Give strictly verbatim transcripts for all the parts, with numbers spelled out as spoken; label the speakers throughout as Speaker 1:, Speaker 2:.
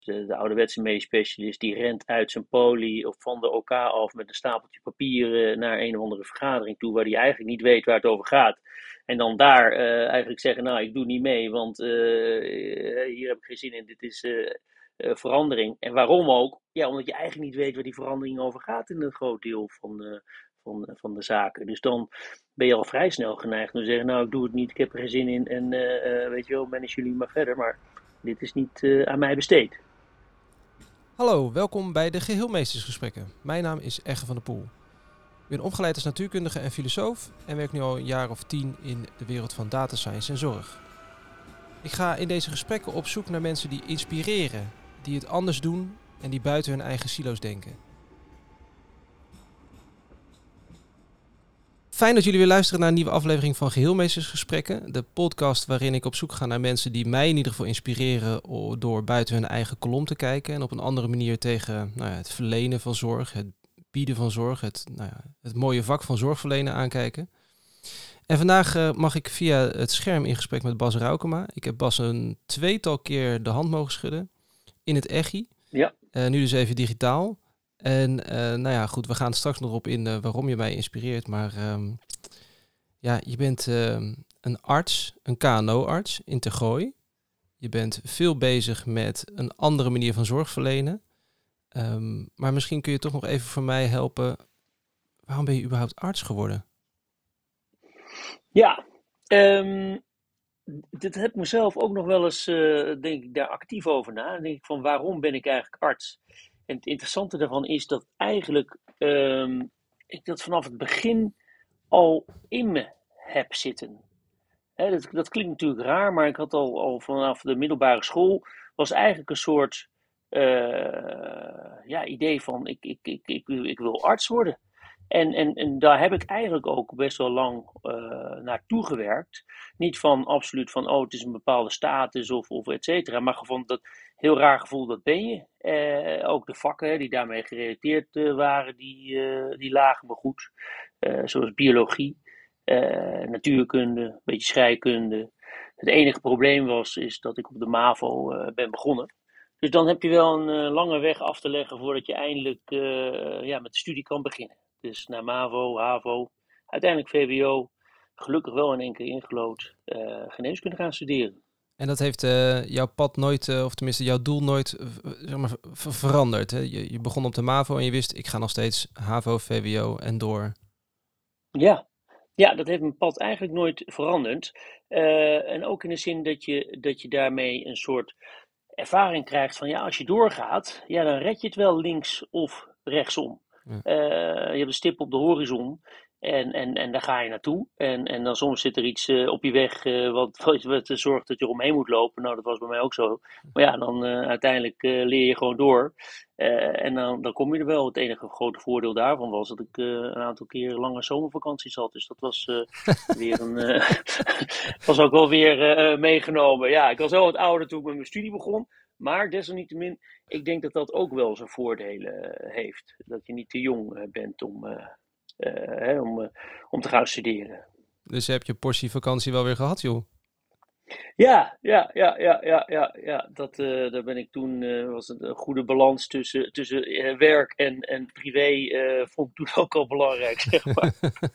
Speaker 1: de, de ouderwetse medisch specialist die rent uit zijn poli of van de OK af met een stapeltje papieren naar een of andere vergadering toe waar hij eigenlijk niet weet waar het over gaat. En dan daar uh, eigenlijk zeggen, nou ik doe niet mee, want uh, hier heb ik geen zin in, dit is uh, uh, verandering. En waarom ook? Ja, omdat je eigenlijk niet weet waar die verandering over gaat in een groot deel van, uh, van, uh, van de zaken. Dus dan ben je al vrij snel geneigd om te zeggen, nou ik doe het niet, ik heb er geen zin in en uh, uh, weet je wel, manage jullie maar verder. Maar dit is niet uh, aan mij besteed.
Speaker 2: Hallo, welkom bij de Geheelmeestersgesprekken. Mijn naam is Egge van der Poel. Ik ben opgeleid als natuurkundige en filosoof en werk nu al een jaar of tien in de wereld van data science en zorg. Ik ga in deze gesprekken op zoek naar mensen die inspireren, die het anders doen en die buiten hun eigen silo's denken. Fijn dat jullie weer luisteren naar een nieuwe aflevering van Geheelmeestersgesprekken. De podcast waarin ik op zoek ga naar mensen die mij in ieder geval inspireren door buiten hun eigen kolom te kijken. En op een andere manier tegen nou ja, het verlenen van zorg, het bieden van zorg, het, nou ja, het mooie vak van zorgverlenen aankijken. En vandaag uh, mag ik via het scherm in gesprek met Bas Raukema. Ik heb Bas een tweetal keer de hand mogen schudden in het echi.
Speaker 1: Ja.
Speaker 2: Uh, nu dus even digitaal. En uh, nou ja, goed, we gaan straks nog op in uh, waarom je mij inspireert. Maar um, ja, je bent uh, een arts, een K N O-arts in Tergooi. Je bent veel bezig met een andere manier van zorg verlenen. Um, maar misschien kun je toch nog even voor mij helpen. Waarom ben je überhaupt arts geworden?
Speaker 1: Ja, um, dit heb ik mezelf ook nog wel eens, uh, denk ik, daar actief over na. Dan denk ik van, waarom ben ik eigenlijk arts? En het interessante daarvan is dat eigenlijk um, ik dat vanaf het begin al in me heb zitten. Hè, dat, dat klinkt natuurlijk raar, maar ik had al, al vanaf de middelbare school, was eigenlijk een soort uh, ja, idee van, ik, ik, ik, ik, ik wil arts worden. En, en, en daar heb ik eigenlijk ook best wel lang uh, naartoe gewerkt. Niet van absoluut van, oh, het is een bepaalde status of, of et cetera. Maar gewoon dat heel raar gevoel, dat ben je. Uh, ook de vakken hè, die daarmee gerelateerd uh, waren, die, uh, die lagen me goed. Uh, zoals biologie, uh, natuurkunde, een beetje scheikunde. Het enige probleem was, is dat ik op de MAVO uh, ben begonnen. Dus dan heb je wel een uh, lange weg af te leggen voordat je eindelijk uh, ja, met de studie kan beginnen. Dus naar MAVO, HAVO, uiteindelijk V W O, gelukkig wel in één keer ingelood, uh, geneeskunde gaan studeren.
Speaker 2: En dat heeft uh, jouw pad nooit, uh, of tenminste jouw doel nooit uh, zeg maar, ver- veranderd. Hè? Je, je begon op de MAVO en je wist, ik ga nog steeds HAVO, V W O en door.
Speaker 1: Ja, ja, dat heeft mijn pad eigenlijk nooit veranderd. Uh, en ook in de zin dat je, dat je daarmee een soort ervaring krijgt van, ja, als je doorgaat, ja, dan red je het wel links of rechtsom.
Speaker 2: Ja.
Speaker 1: Uh, je hebt een stip op de horizon en, en, en daar ga je naartoe. En, en dan soms zit er iets uh, op je weg uh, wat, wat zorgt dat je eromheen moet lopen. Nou, dat was bij mij ook zo. Maar ja, dan uh, uiteindelijk uh, leer je gewoon door. Uh, en dan, dan kom je er wel. Het enige grote voordeel daarvan was dat ik uh, een aantal keer lange zomervakanties had. Dus dat was uh, weer een. Uh, was ook wel weer uh, meegenomen. Ja, ik was wel wat ouder toen ik met mijn studie begon. Maar desalniettemin, ik denk dat dat ook wel zijn voordelen uh, heeft. Dat je niet te jong uh, bent om, uh, uh, hè, om, uh, om te gaan studeren.
Speaker 2: Dus je hebt je portie vakantie wel weer gehad, joh.
Speaker 1: Ja, ja, ja, ja, ja, ja, ja. Dat, uh, daar ben ik toen, uh, was het een goede balans tussen, tussen uh, werk en, en privé, uh, vond ik toen ook al belangrijk, zeg maar.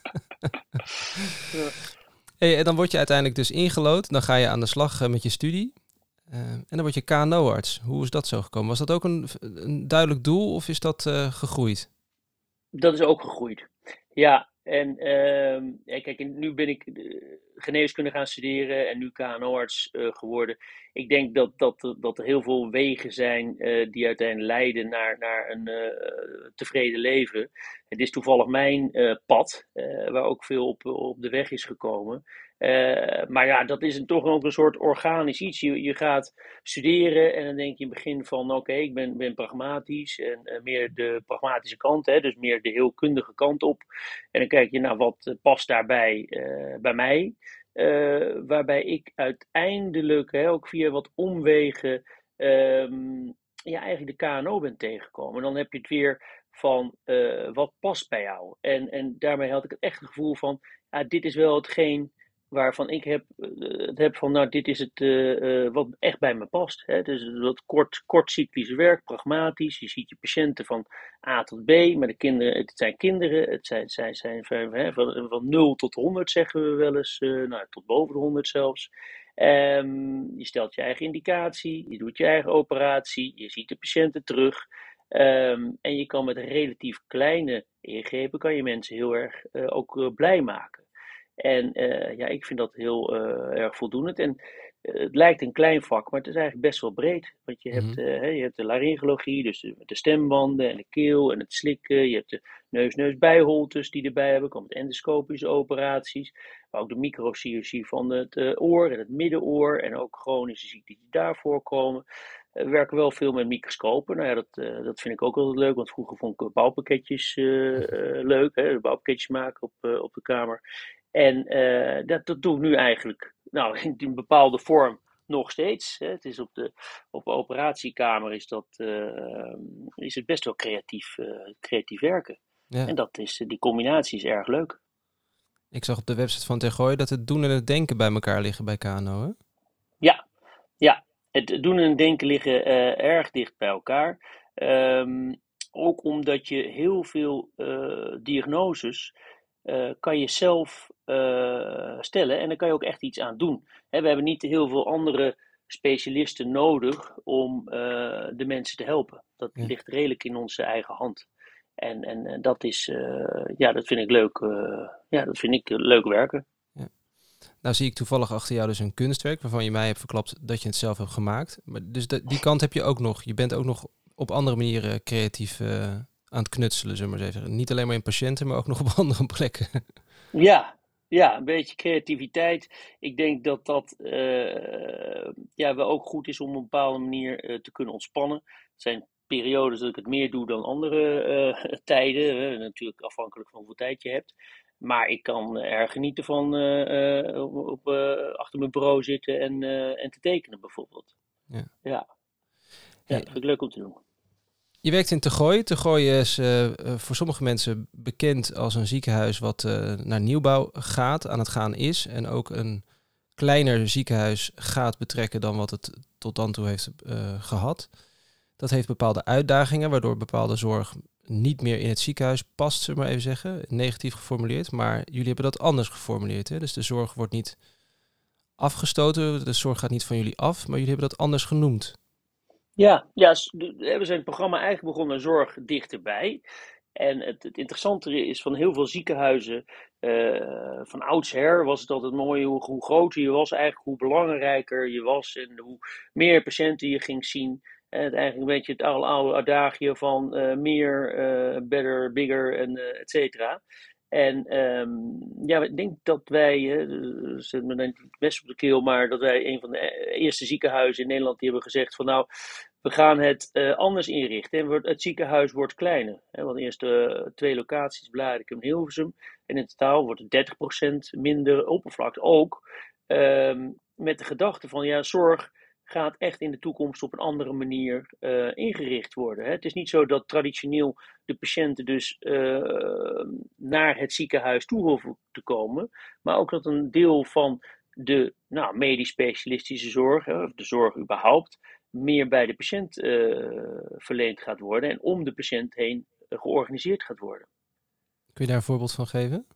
Speaker 2: Ja. Hey, en dan word je uiteindelijk dus ingelood, dan ga je aan de slag uh, met je studie. Uh, en dan word je K N O-arts. Hoe is dat zo gekomen? Was dat ook een, een duidelijk doel of is dat uh, gegroeid?
Speaker 1: Dat is ook gegroeid. Ja, en uh, kijk, nu ben ik uh, geneeskunde gaan studeren en nu K N O-arts uh, geworden. Ik denk dat, dat, dat er heel veel wegen zijn uh, die uiteindelijk leiden naar, naar een uh, tevreden leven. Het is toevallig mijn uh, pad, uh, waar ook veel op, op de weg is gekomen. Uh, maar ja, dat is een, toch ook een soort organisch iets. Je, je gaat studeren en dan denk je in het begin van, oké, okay, ik ben, ben pragmatisch en uh, meer de pragmatische kant, hè, dus meer de heelkundige kant op. En dan kijk je naar wat uh, past daarbij uh, bij mij. Uh, waarbij ik uiteindelijk, hè, ook via wat omwegen, um, ja, eigenlijk de K N O ben tegengekomen. En dan heb je het weer van, uh, wat past bij jou? En, en daarmee had ik het echt het gevoel van, ja, dit is wel hetgeen waarvan ik heb, eh, het heb van, nou, dit is het eh, eh, wat echt bij me past. Hè. Dus dat kort, kortcyclisch werk, pragmatisch. Je ziet je patiënten van A tot B, maar de kinderen, het zijn kinderen, het zijn, zijn, zijn van, hè, van, van nul tot honderd zeggen we wel eens, eh, nou, tot boven de honderd zelfs. Ehm, je stelt je eigen indicatie, je doet je eigen operatie, je ziet de patiënten terug. Ehm, en je kan met relatief kleine ingrepen kan je mensen heel erg eh, ook eh, blij maken. En uh, ja, ik vind dat heel uh, erg voldoende. En uh, het lijkt een klein vak, maar het is eigenlijk best wel breed. Want je hebt,
Speaker 2: Mhm.
Speaker 1: uh, je hebt de laryngologie, dus de, de stembanden en de keel en het slikken. Je hebt de neus-neus-bijholtes die erbij hebben. Er komen endoscopische operaties. Maar ook de microchirurgie van het uh, oor en het middenoor. En ook chronische ziekten die daarvoor komen. Uh, we werken wel veel met microscopen. Nou ja, dat, uh, dat vind ik ook altijd leuk. Want vroeger vond ik bouwpakketjes uh, uh, leuk. Hè, bouwpakketjes maken op, uh, op de kamer. En uh, dat, dat doe ik nu eigenlijk nou, in een bepaalde vorm nog steeds. Hè. Het is op de, op de operatiekamer is, dat, uh, is het best wel creatief, uh, creatief werken.
Speaker 2: Ja.
Speaker 1: En dat is, die combinatie is erg leuk.
Speaker 2: Ik zag op de website van Tergooi dat het doen en het denken bij elkaar liggen bij K N O, hè?
Speaker 1: Ja, ja. Het doen en het denken liggen uh, erg dicht bij elkaar. Um, ook omdat je heel veel uh, diagnoses uh, kan je zelf uh, stellen en daar kan je ook echt iets aan doen. He, we hebben niet heel veel andere specialisten nodig om uh, de mensen te helpen. Dat
Speaker 2: Ja.
Speaker 1: ligt redelijk in onze eigen hand. En, en, en dat is, uh, ja, dat vind ik leuk. Uh, ja, dat vind ik leuk werken.
Speaker 2: Ja. Nou zie ik toevallig achter jou dus een kunstwerk waarvan je mij hebt verklapt dat je het zelf hebt gemaakt. Maar dus de, die kant heb je ook nog. Je bent ook nog op andere manieren creatief uh, aan het knutselen, zullen we maar zeggen. Niet alleen maar in patiënten, maar ook nog op andere plekken.
Speaker 1: Ja, ja, een beetje creativiteit. Ik denk dat dat uh, ja, wel ook goed is om op een bepaalde manier uh, te kunnen ontspannen. Er zijn periodes dat ik het meer doe dan andere uh, tijden. Uh, natuurlijk afhankelijk van hoeveel tijd je hebt. Maar ik kan erg genieten van uh, uh, op, uh, achter mijn bureau zitten en, uh, en te tekenen bijvoorbeeld.
Speaker 2: Ja.
Speaker 1: Ja. Ja,
Speaker 2: Hey,
Speaker 1: dat vind ik leuk om te doen.
Speaker 2: je werkt in Tergooi. Tergooi is uh, voor sommige mensen bekend als een ziekenhuis wat uh, naar nieuwbouw gaat, aan het gaan is. En ook een kleiner ziekenhuis gaat betrekken dan wat het tot dan toe heeft uh, gehad. Dat heeft bepaalde uitdagingen, waardoor bepaalde zorg niet meer in het ziekenhuis past, zullen we maar even zeggen. Negatief geformuleerd, maar jullie hebben dat anders geformuleerd. Hè? Dus de zorg wordt niet afgestoten, de zorg gaat niet van jullie af, maar jullie hebben dat anders genoemd.
Speaker 1: Ja, ja, we zijn het programma eigenlijk begonnen Zorg Dichterbij. En het, het interessante is van heel veel ziekenhuizen, uh, van oudsher was het altijd mooi hoe, hoe groter je was, eigenlijk hoe belangrijker je was en hoe meer patiënten je ging zien. En het eigenlijk een beetje het oude, oude adagio van uh, meer, uh, better, bigger en uh, et cetera. En um, ja, ik denk dat wij, uh, zet me dan niet het best op de keel, maar dat wij een van de eerste ziekenhuizen in Nederland die hebben gezegd van nou, we gaan het uh, anders inrichten. En het ziekenhuis wordt kleiner. Hè, want eerst uh, twee locaties, Blaricum en Hilversum. En in totaal wordt het dertig procent minder oppervlakte. Ook uh, met de gedachte van ja, zorg gaat echt in de toekomst op een andere manier uh, ingericht worden. Hè. Het is niet zo dat traditioneel de patiënten dus uh, naar het ziekenhuis toe hoeven te komen. Maar ook dat een deel van de nou, medisch specialistische zorg, hè, of de zorg überhaupt, meer bij de patiënt uh, verleend gaat worden en om de patiënt heen uh, georganiseerd gaat worden.
Speaker 2: Kun je daar een voorbeeld van geven?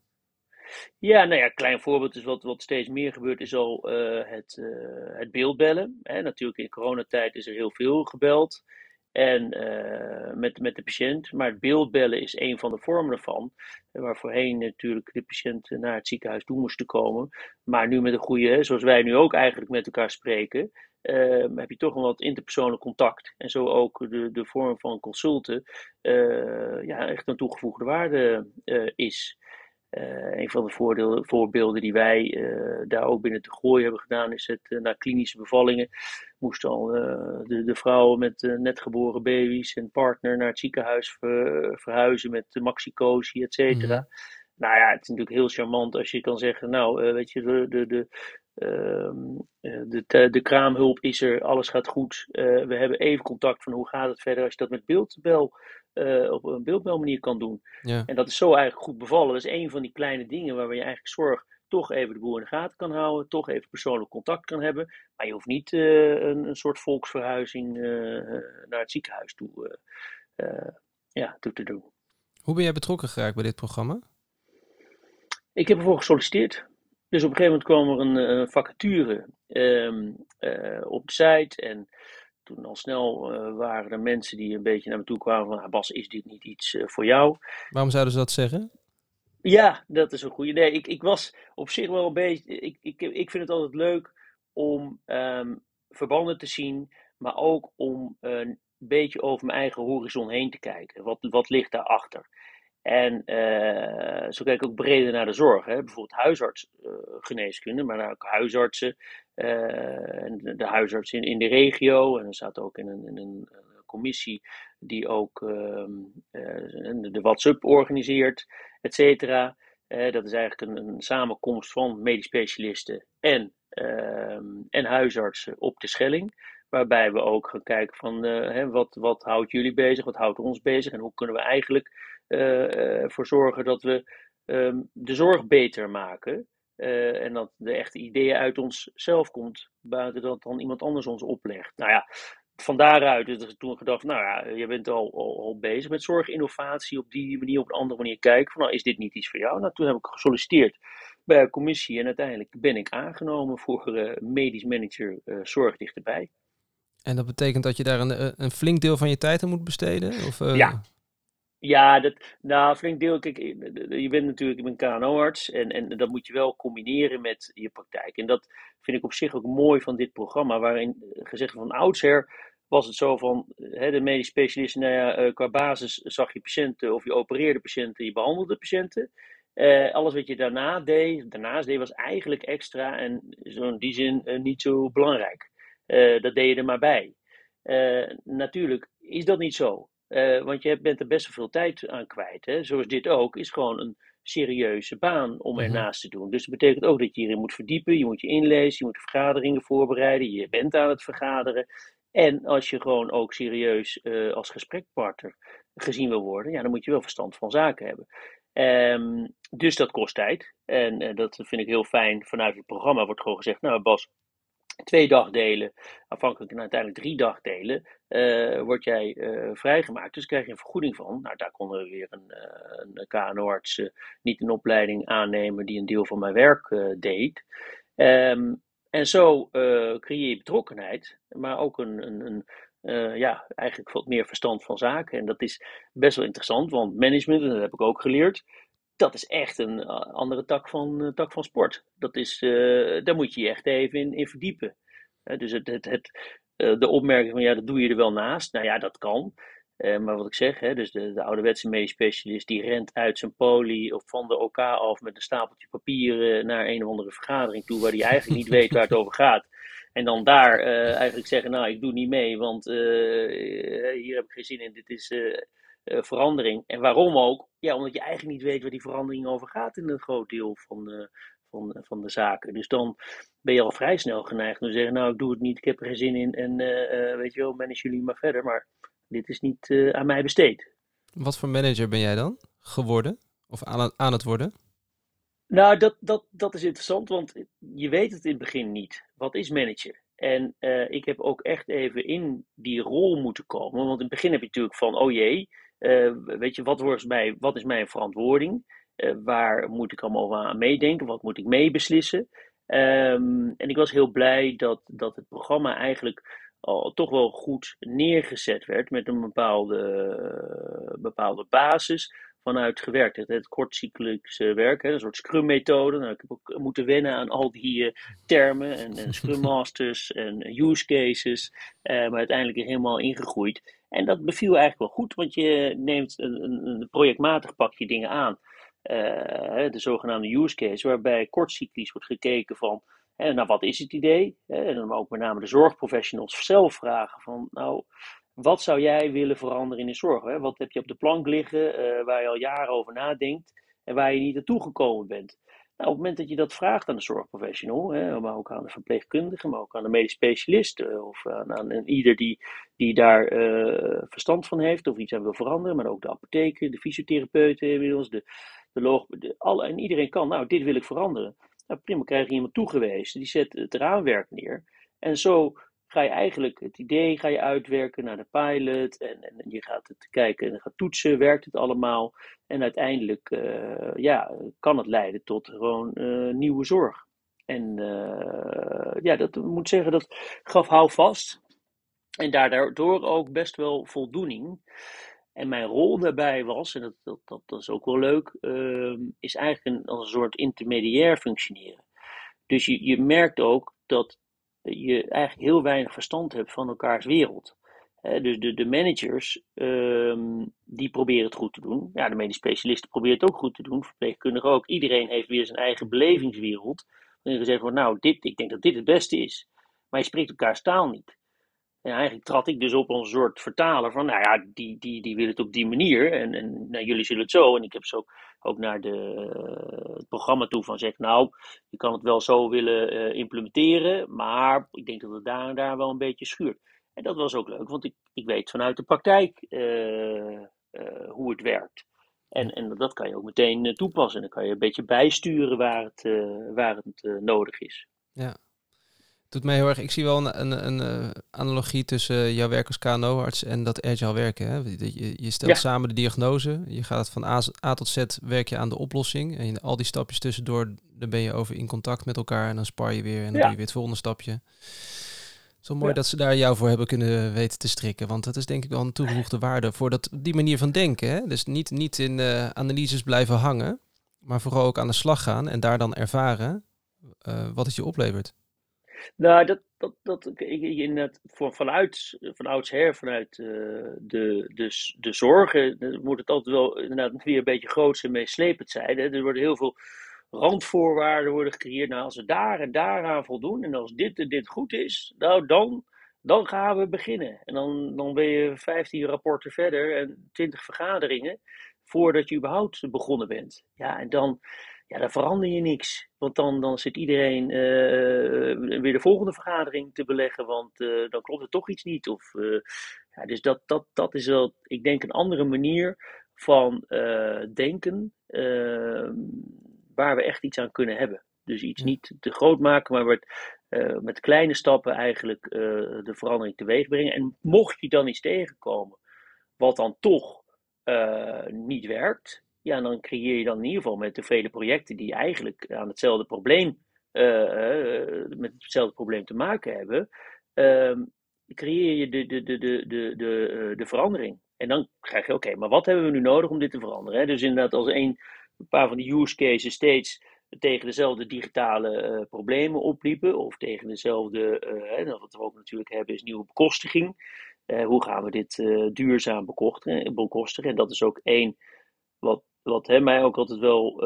Speaker 1: Ja, nou ja, een klein voorbeeld is wat, wat steeds meer gebeurt, is al uh, het, uh, het beeldbellen. Hè. Natuurlijk in coronatijd is er heel veel gebeld en uh, met, met de patiënt, maar het beeldbellen is een van de vormen ervan, waar voorheen natuurlijk de patiënt naar het ziekenhuis toe moest komen, maar nu met een goede, zoals wij nu ook eigenlijk met elkaar spreken, uh, heb je toch een wat interpersoonlijk contact en zo ook de, de vorm van consulten uh, ja, echt een toegevoegde waarde uh, is. Uh, een van de voordeel, voorbeelden die wij uh, daar ook binnen te gooien hebben gedaan, is het uh, naar klinische bevallingen. Moesten al uh, de, de vrouwen met uh, net geboren baby's en partner naar het ziekenhuis ver, verhuizen met uh, maxicosi, et cetera. Mm-hmm. Nou ja, het is natuurlijk heel charmant als je kan zeggen, nou, uh, weet je, de, de, de, uh, de, de kraamhulp is er, alles gaat goed. Uh, we hebben even contact van hoe gaat het verder als je dat met beeldbel Uh, op een beeldbelmanier kan doen. Ja. En dat is zo eigenlijk goed bevallen. Dat is een van die kleine dingen waar je eigenlijk zorg toch even de boel in de gaten kan houden, toch even persoonlijk contact kan hebben. Maar je hoeft niet uh, een, een soort volksverhuizing uh, naar het ziekenhuis toe, uh, uh, ja, toe te doen.
Speaker 2: Hoe ben jij betrokken geraakt bij dit programma?
Speaker 1: Ik heb ervoor gesolliciteerd. Dus op een gegeven moment kwam er een uh, vacature um, uh, op de site. En toen al snel uh, waren er mensen die een beetje naar me toe kwamen van... Ah, Bas, is dit niet iets uh, voor jou?
Speaker 2: Waarom zouden ze dat zeggen?
Speaker 1: Ja, dat is een goede idee. Ik, ik was op zich wel een beetje... Ik, ik, ik vind het altijd leuk om um, verbanden te zien... maar ook om uh, een beetje over mijn eigen horizon heen te kijken. Wat, wat ligt daarachter? En uh, zo kijk ik ook breder naar de zorg. Hè? Bijvoorbeeld huisartsgeneeskunde, uh, maar ook huisartsen. Uh, en de, de huisarts in, in de regio. En er staat ook in een, in een commissie die ook uh, uh, de WhatsApp organiseert, et cetera. Uh, dat is eigenlijk een, een samenkomst van medisch specialisten en, uh, en huisartsen op de Schelling. Waarbij we ook gaan kijken van uh, hè, wat, wat houdt jullie bezig, wat houdt ons bezig en hoe kunnen we eigenlijk uh, uh, voor zorgen dat we um, de zorg beter maken. Uh, en dat de echte ideeën uit onszelf komt, buiten dat dan iemand anders ons oplegt. Nou ja, van daaruit is er toen gedacht, nou ja, je bent al, al, al bezig met zorginnovatie, op die manier, op een andere manier kijken. Van, nou, is dit niet iets voor jou? Nou, toen heb ik gesolliciteerd bij een commissie en uiteindelijk ben ik aangenomen voor uh, medisch manager uh, zorg dichterbij.
Speaker 2: En dat betekent dat je daar een, een flink deel van je tijd aan moet besteden? Of, uh...
Speaker 1: Ja. Ja, dat, nou, flink deel. Kijk, je bent natuurlijk ik ben K N O-arts en, en dat moet je wel combineren met je praktijk. En dat vind ik op zich ook mooi van dit programma, waarin gezegd van oudsher was het zo van, hè, de medisch specialist, nou ja, qua basis zag je patiënten of je opereerde patiënten, je behandelde patiënten. Uh, alles wat je daarna deed, daarnaast deed, was eigenlijk extra en zo in die zin uh, niet zo belangrijk. Uh, dat deed je er maar bij. Uh, natuurlijk is dat niet zo. Uh, want je bent er best wel veel tijd aan kwijt. Hè? Zoals dit ook, is gewoon een serieuze baan om
Speaker 2: Mm-hmm.
Speaker 1: ernaast te doen. Dus dat betekent ook dat je hierin moet verdiepen, je moet je inlezen, je moet vergaderingen voorbereiden, je bent aan het vergaderen. En als je gewoon ook serieus uh, als gesprekpartner gezien wil worden, ja, dan moet je wel verstand van zaken hebben. Um, dus dat kost tijd. En uh, dat vind ik heel fijn. Vanuit het programma wordt gewoon gezegd, nou Bas, twee dagdelen, afhankelijk en uiteindelijk drie dagdelen, uh, word jij uh, vrijgemaakt. Dus krijg je een vergoeding van. Nou, daar konden we weer een, uh, een K N O-arts uh, niet een opleiding aannemen die een deel van mijn werk uh, deed. Um, en zo uh, creëer je betrokkenheid, maar ook een, een, een uh, ja, eigenlijk wat meer verstand van zaken. En dat is best wel interessant, want management, en dat heb ik ook geleerd, dat is echt een andere tak van, uh, tak van sport. Dat is, uh, daar moet je je echt even in, in verdiepen. Uh, dus het, het, het, uh, de opmerking van ja, dat doe je er wel naast. Nou ja, dat kan. Uh, maar wat ik zeg, hè, dus de, de ouderwetse medisch specialist die rent uit zijn poli of van de O K af met een stapeltje papieren naar een of andere vergadering toe waar hij eigenlijk niet weet waar het over gaat. En dan daar uh, eigenlijk zeggen, nou ik doe niet mee, want uh, hier heb ik geen zin in, dit is... Uh, Uh, verandering. En waarom ook? Ja, omdat je eigenlijk niet weet waar die verandering over gaat in een groot deel van de, van, van de zaken. Dus dan ben je al vrij snel geneigd om te zeggen, nou, ik doe het niet, ik heb er geen zin in en uh, uh, weet je wel, manage jullie maar verder. Maar dit is niet uh, aan mij besteed.
Speaker 2: Wat voor manager ben jij dan geworden? Of aan, aan het worden?
Speaker 1: Nou, dat, dat, dat is interessant, want je weet het in het begin niet. Wat is manager? En uh, ik heb ook echt even in die rol moeten komen. Want in het begin heb je natuurlijk van, oh jee, uh, weet je, wat, wordt mij, wat is mijn verantwoording? Uh, waar moet ik allemaal aan meedenken? Wat moet ik meebeslissen? Um, en ik was heel blij dat, dat het programma eigenlijk al toch wel goed neergezet werd met een bepaalde, uh, bepaalde basis vanuit gewerkt. Het, het kortcyclische werk, hè, een soort Scrum-methode. Nou, ik heb ook moeten wennen aan al die uh, termen en, en Scrum Masters en use cases, uh, maar uiteindelijk er helemaal ingegroeid. En dat beviel eigenlijk wel goed, want je neemt een, een, een projectmatig pak je dingen aan. Uh, de zogenaamde use case, waarbij kortcyclisch wordt gekeken van, hè, nou wat is het idee? En dan ook met name de zorgprofessionals zelf vragen van, nou, wat zou jij willen veranderen in de zorg? Hè? Wat heb je op de plank liggen uh, waar je al jaren over nadenkt en waar je niet naartoe gekomen bent? Nou, op het moment dat je dat vraagt aan de zorgprofessional, hè, maar ook aan de verpleegkundige, maar ook aan de medisch specialist uh, of aan, aan een ieder die, die daar uh, verstand van heeft of iets aan wil veranderen, maar ook de apotheken, de fysiotherapeuten inmiddels, de, de loog, de, alle, en iedereen kan, nou, dit wil ik veranderen. Nou, prima, krijg je iemand toegewezen, die zet het raamwerk neer. En zo ga je eigenlijk het idee ga je uitwerken naar de pilot. En, en je gaat het kijken en gaat toetsen, werkt het allemaal. En uiteindelijk uh, ja, kan het leiden tot gewoon uh, nieuwe zorg. En uh, ja, dat moet zeggen, dat gaf houvast. En daardoor ook best wel voldoening. En mijn rol daarbij was, en dat, dat, dat, dat is ook wel leuk, uh, is eigenlijk een, als een soort intermediair functioneren. Dus je, je merkt ook dat je eigenlijk heel weinig verstand hebt van elkaars wereld. He, dus de, de managers, um, die proberen het goed te doen. Ja, de medisch specialisten proberen het ook goed te doen. Verpleegkundigen ook. Iedereen heeft weer zijn eigen belevingswereld. Waarin je zegt van, nou, dit, ik denk dat dit het beste is. Maar je spreekt elkaars taal niet. En eigenlijk trad ik dus op als een soort vertaler van, nou ja, die, die, die willen het op die manier en, en nou, jullie zullen het zo. En ik heb zo ook naar de, uh, het programma toe van zeg, nou, je kan het wel zo willen uh, implementeren, maar ik denk dat het daar en daar wel een beetje schuurt. En dat was ook leuk, want ik, ik weet vanuit de praktijk uh, uh, hoe het werkt. En, en dat kan je ook meteen uh, toepassen. Dan kan je een beetje bijsturen waar het, uh, waar het uh, nodig is.
Speaker 2: Ja. Doet mij heel erg. Ik zie wel een, een, een uh, analogie tussen jouw werk als K N O-arts en dat agile werken. Hè? Je, je stelt ja. samen de diagnose. Je gaat van A, A tot Z werk je aan de oplossing. En je, al die stapjes tussendoor, dan ben je over in contact met elkaar. En dan spar je weer en dan ja. doe je weer het volgende stapje. Zo mooi ja. dat ze daar jou voor hebben kunnen weten te strikken. Want dat is denk ik wel een toegevoegde waarde voor dat, die manier van denken. Hè? Dus niet, niet in uh, analyses blijven hangen. Maar vooral ook aan de slag gaan. En daar dan ervaren uh, wat het je oplevert.
Speaker 1: Nou, dat, dat, dat ik, inderdaad, voor, vanuit, van oudsher, vanuit uh, de, de, de zorgen, moet het altijd wel inderdaad weer een beetje groots en meeslepend zijn. Hè? Er worden heel veel randvoorwaarden worden gecreëerd. Nou, als we daar en daaraan voldoen en als dit en dit goed is, nou dan, dan gaan we beginnen. En dan, dan ben je vijftien rapporten verder en twintig vergaderingen voordat je überhaupt begonnen bent. Ja, en dan... Ja, dan verander je niks. Want dan, dan zit iedereen uh, weer de volgende vergadering te beleggen, want uh, dan klopt er toch iets niet. Of, uh, ja, dus dat, dat, dat is wel, ik denk, een andere manier van uh, denken uh, waar we echt iets aan kunnen hebben. Dus iets niet te groot maken, maar met, uh, met kleine stappen eigenlijk uh, de verandering teweeg brengen. En mocht je dan iets tegenkomen wat dan toch uh, niet werkt, ja, dan creëer je dan in ieder geval met de vele projecten die eigenlijk aan hetzelfde probleem, uh, uh, met hetzelfde probleem te maken hebben, uh, creëer je de, de, de, de, de, de, uh, de verandering. En dan krijg je, oké, okay, maar wat hebben we nu nodig om dit te veranderen? Hè? Dus inderdaad, als een, een paar van die use cases steeds tegen dezelfde digitale uh, problemen opliepen, of tegen dezelfde, uh, hè, wat we ook natuurlijk hebben, is nieuwe bekostiging. Uh, hoe gaan we dit uh, duurzaam bekostigen, bekostigen? En dat is ook één wat, wat hè, mij ook altijd wel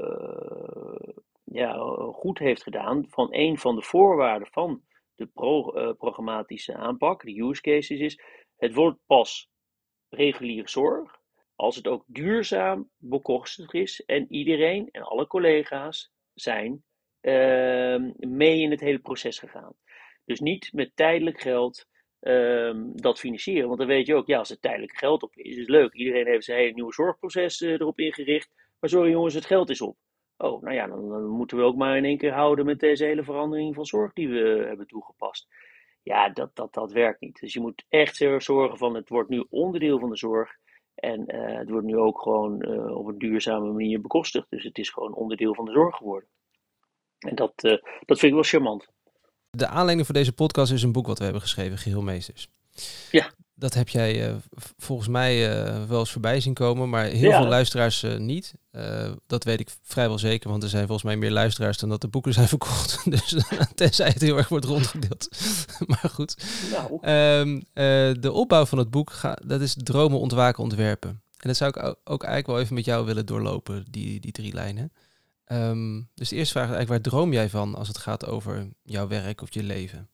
Speaker 1: uh, ja, goed heeft gedaan. Van een van de voorwaarden van de pro, uh, programmatische aanpak, de use cases, is: het wordt pas reguliere zorg als het ook duurzaam bekostigd is en iedereen en alle collega's zijn uh, mee in het hele proces gegaan. Dus niet met tijdelijk geld um, dat financieren. Want dan weet je ook, ja, als er tijdelijk geld op is, is het leuk. Iedereen heeft zijn hele nieuwe zorgproces uh, erop ingericht. Maar sorry jongens, het geld is op. Oh, nou ja, dan, dan moeten we ook maar in één keer houden met deze hele verandering van zorg die we uh, hebben toegepast. Ja, dat, dat, dat werkt niet. Dus je moet echt zorgen van, het wordt nu onderdeel van de zorg. En uh, het wordt nu ook gewoon uh, op een duurzame manier bekostigd. Dus het is gewoon onderdeel van de zorg geworden. En dat, uh, dat vind ik wel charmant.
Speaker 2: De aanleiding voor deze podcast is een boek wat we hebben geschreven, Geheelmeesters.
Speaker 1: Ja.
Speaker 2: Dat heb jij uh, volgens mij uh, wel eens voorbij zien komen, maar heel ja. veel luisteraars uh, niet. Uh, dat weet ik vrijwel zeker, want er zijn volgens mij meer luisteraars dan dat de boeken zijn verkocht. Dus tenzij het heel erg wordt rondgedeeld. Maar goed. Nou. Um, uh, de opbouw van het boek, ga, dat is dromen, ontwaken, ontwerpen. En dat zou ik ook eigenlijk wel even met jou willen doorlopen, die, die drie lijnen. Um, dus de eerste vraag is eigenlijk, waar droom jij van als het gaat over jouw werk of je leven?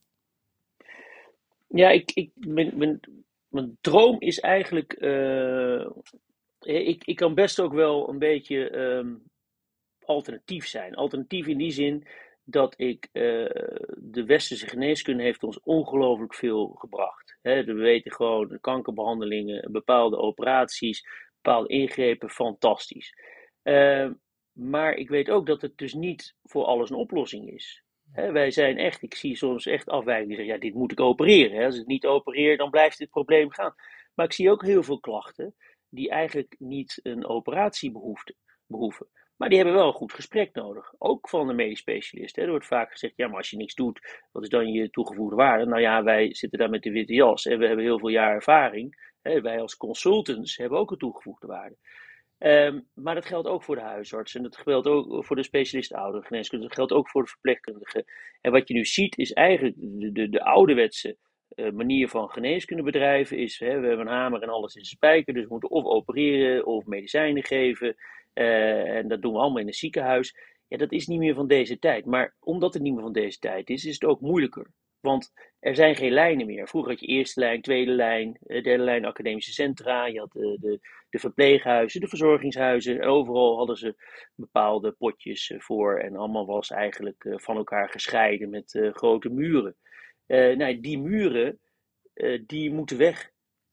Speaker 1: Ja, ik, ik, mijn, mijn, mijn droom is eigenlijk, uh, ik, ik kan best ook wel een beetje um, alternatief zijn. Alternatief in die zin dat ik, uh, de westerse geneeskunde heeft ons ongelooflijk veel gebracht. He, we weten gewoon, kankerbehandelingen, bepaalde operaties, bepaalde ingrepen, fantastisch. Uh, Maar ik weet ook dat het dus niet voor alles een oplossing is. Hè, wij zijn echt, ik zie soms echt afwijkingen die zeggen, ja, dit moet ik opereren. Hè. Als ik het niet opereer, dan blijft dit probleem gaan. Maar ik zie ook heel veel klachten die eigenlijk niet een operatie behoeften, behoeven. Maar die hebben wel een goed gesprek nodig. Ook van de medisch specialist. Hè. Er wordt vaak gezegd, ja, maar als je niks doet, wat is dan je toegevoegde waarde? Nou ja, wij zitten daar met de witte jas en we hebben heel veel jaar ervaring. Hè. Wij als consultants hebben ook een toegevoegde waarde. Um, maar dat geldt ook voor de huisarts en dat geldt ook voor de specialist ouderengeneeskunde, dat geldt ook voor de verpleegkundige. En wat je nu ziet is eigenlijk de, de, de ouderwetse uh, manier van geneeskunde bedrijven is, hè, we hebben een hamer en alles is een spijker, dus we moeten of opereren of medicijnen geven uh, en dat doen we allemaal in een ziekenhuis. Ja, dat is niet meer van deze tijd, maar omdat het niet meer van deze tijd is, is het ook moeilijker. Want er zijn geen lijnen meer. Vroeger had je eerste lijn, tweede lijn, derde lijn academische centra. Je had de, de, de verpleeghuizen, de verzorgingshuizen. Overal hadden ze bepaalde potjes voor. En allemaal was eigenlijk van elkaar gescheiden met uh, grote muren. Uh, nou, die muren, uh, die moeten weg.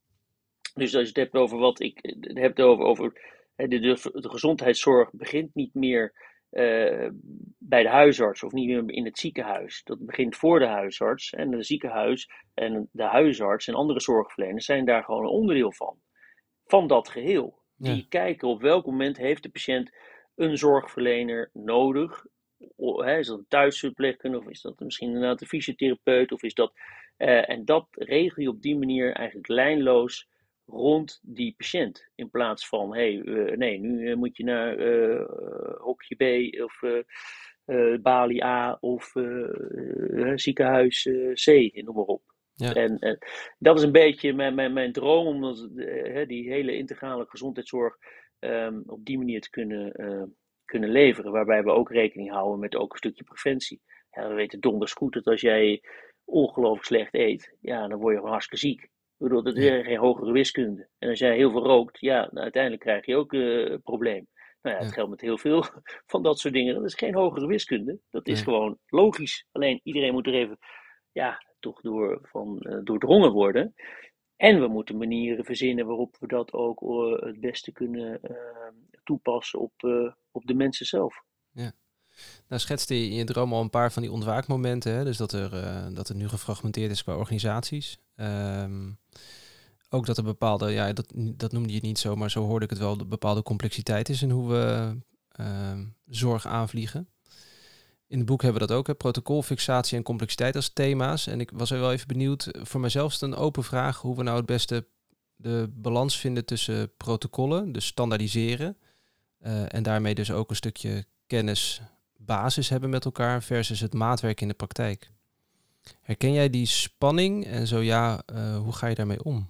Speaker 1: Dus als je het hebt over wat ik het hebt over, over de, de, de gezondheidszorg begint niet meer uh, bij de huisarts of niet meer in het ziekenhuis. Dat begint voor de huisarts en het ziekenhuis en de huisarts en andere zorgverleners zijn daar gewoon een onderdeel van. Van dat geheel. Die
Speaker 2: Ja.
Speaker 1: kijken op welk moment heeft de patiënt een zorgverlener nodig. He, is dat een thuisverpleegkundige of is dat misschien inderdaad een fysiotherapeut of is dat... Uh, en dat regel je op die manier eigenlijk lijnloos rond die patiënt. In plaats van, hé, hey, uh, nee, nu uh, moet je naar uh, hokje B of uh, uh, balie A of uh, uh, ziekenhuis uh, C, noem maar op.
Speaker 2: Ja.
Speaker 1: En uh, dat is een beetje mijn, mijn, mijn droom, om dat, uh, die hele integrale gezondheidszorg um, op die manier te kunnen, uh, kunnen leveren. Waarbij we ook rekening houden met ook een stukje preventie. Ja, we weten donders goed dat als jij ongelooflijk slecht eet, ja, dan word je gewoon hartstikke ziek. Ik bedoel, dat is
Speaker 2: Ja.
Speaker 1: geen hogere wiskunde. En als jij heel veel rookt, ja, nou, uiteindelijk krijg je ook uh, een probleem. Nou ja, het
Speaker 2: Ja.
Speaker 1: geldt met heel veel van dat soort dingen. Dat is geen hogere wiskunde. Dat is
Speaker 2: Nee.
Speaker 1: gewoon logisch. Alleen iedereen moet er even, ja, toch door van uh, doordrongen worden. En we moeten manieren verzinnen waarop we dat ook uh, het beste kunnen uh, toepassen op, uh, op de mensen zelf.
Speaker 2: Ja. Nou schetste je in je droom al een paar van die ontwaakmomenten. Hè? Dus dat, er, uh, dat het nu gefragmenteerd is qua organisaties. Um, ook dat er bepaalde, ja, dat, dat noemde je niet zo, maar zo hoorde ik het wel, de bepaalde complexiteit is in hoe we uh, zorg aanvliegen. In het boek hebben we dat ook, hè? Protocolfixatie en complexiteit als thema's. En ik was er wel even benieuwd, voor mijzelf is het een open vraag hoe we nou het beste de balans vinden tussen protocollen, dus standaardiseren, uh, en daarmee dus ook een stukje kennisbasis hebben met elkaar versus het maatwerk in de praktijk. Herken jij die spanning en zo ja, uh, hoe ga je daarmee om?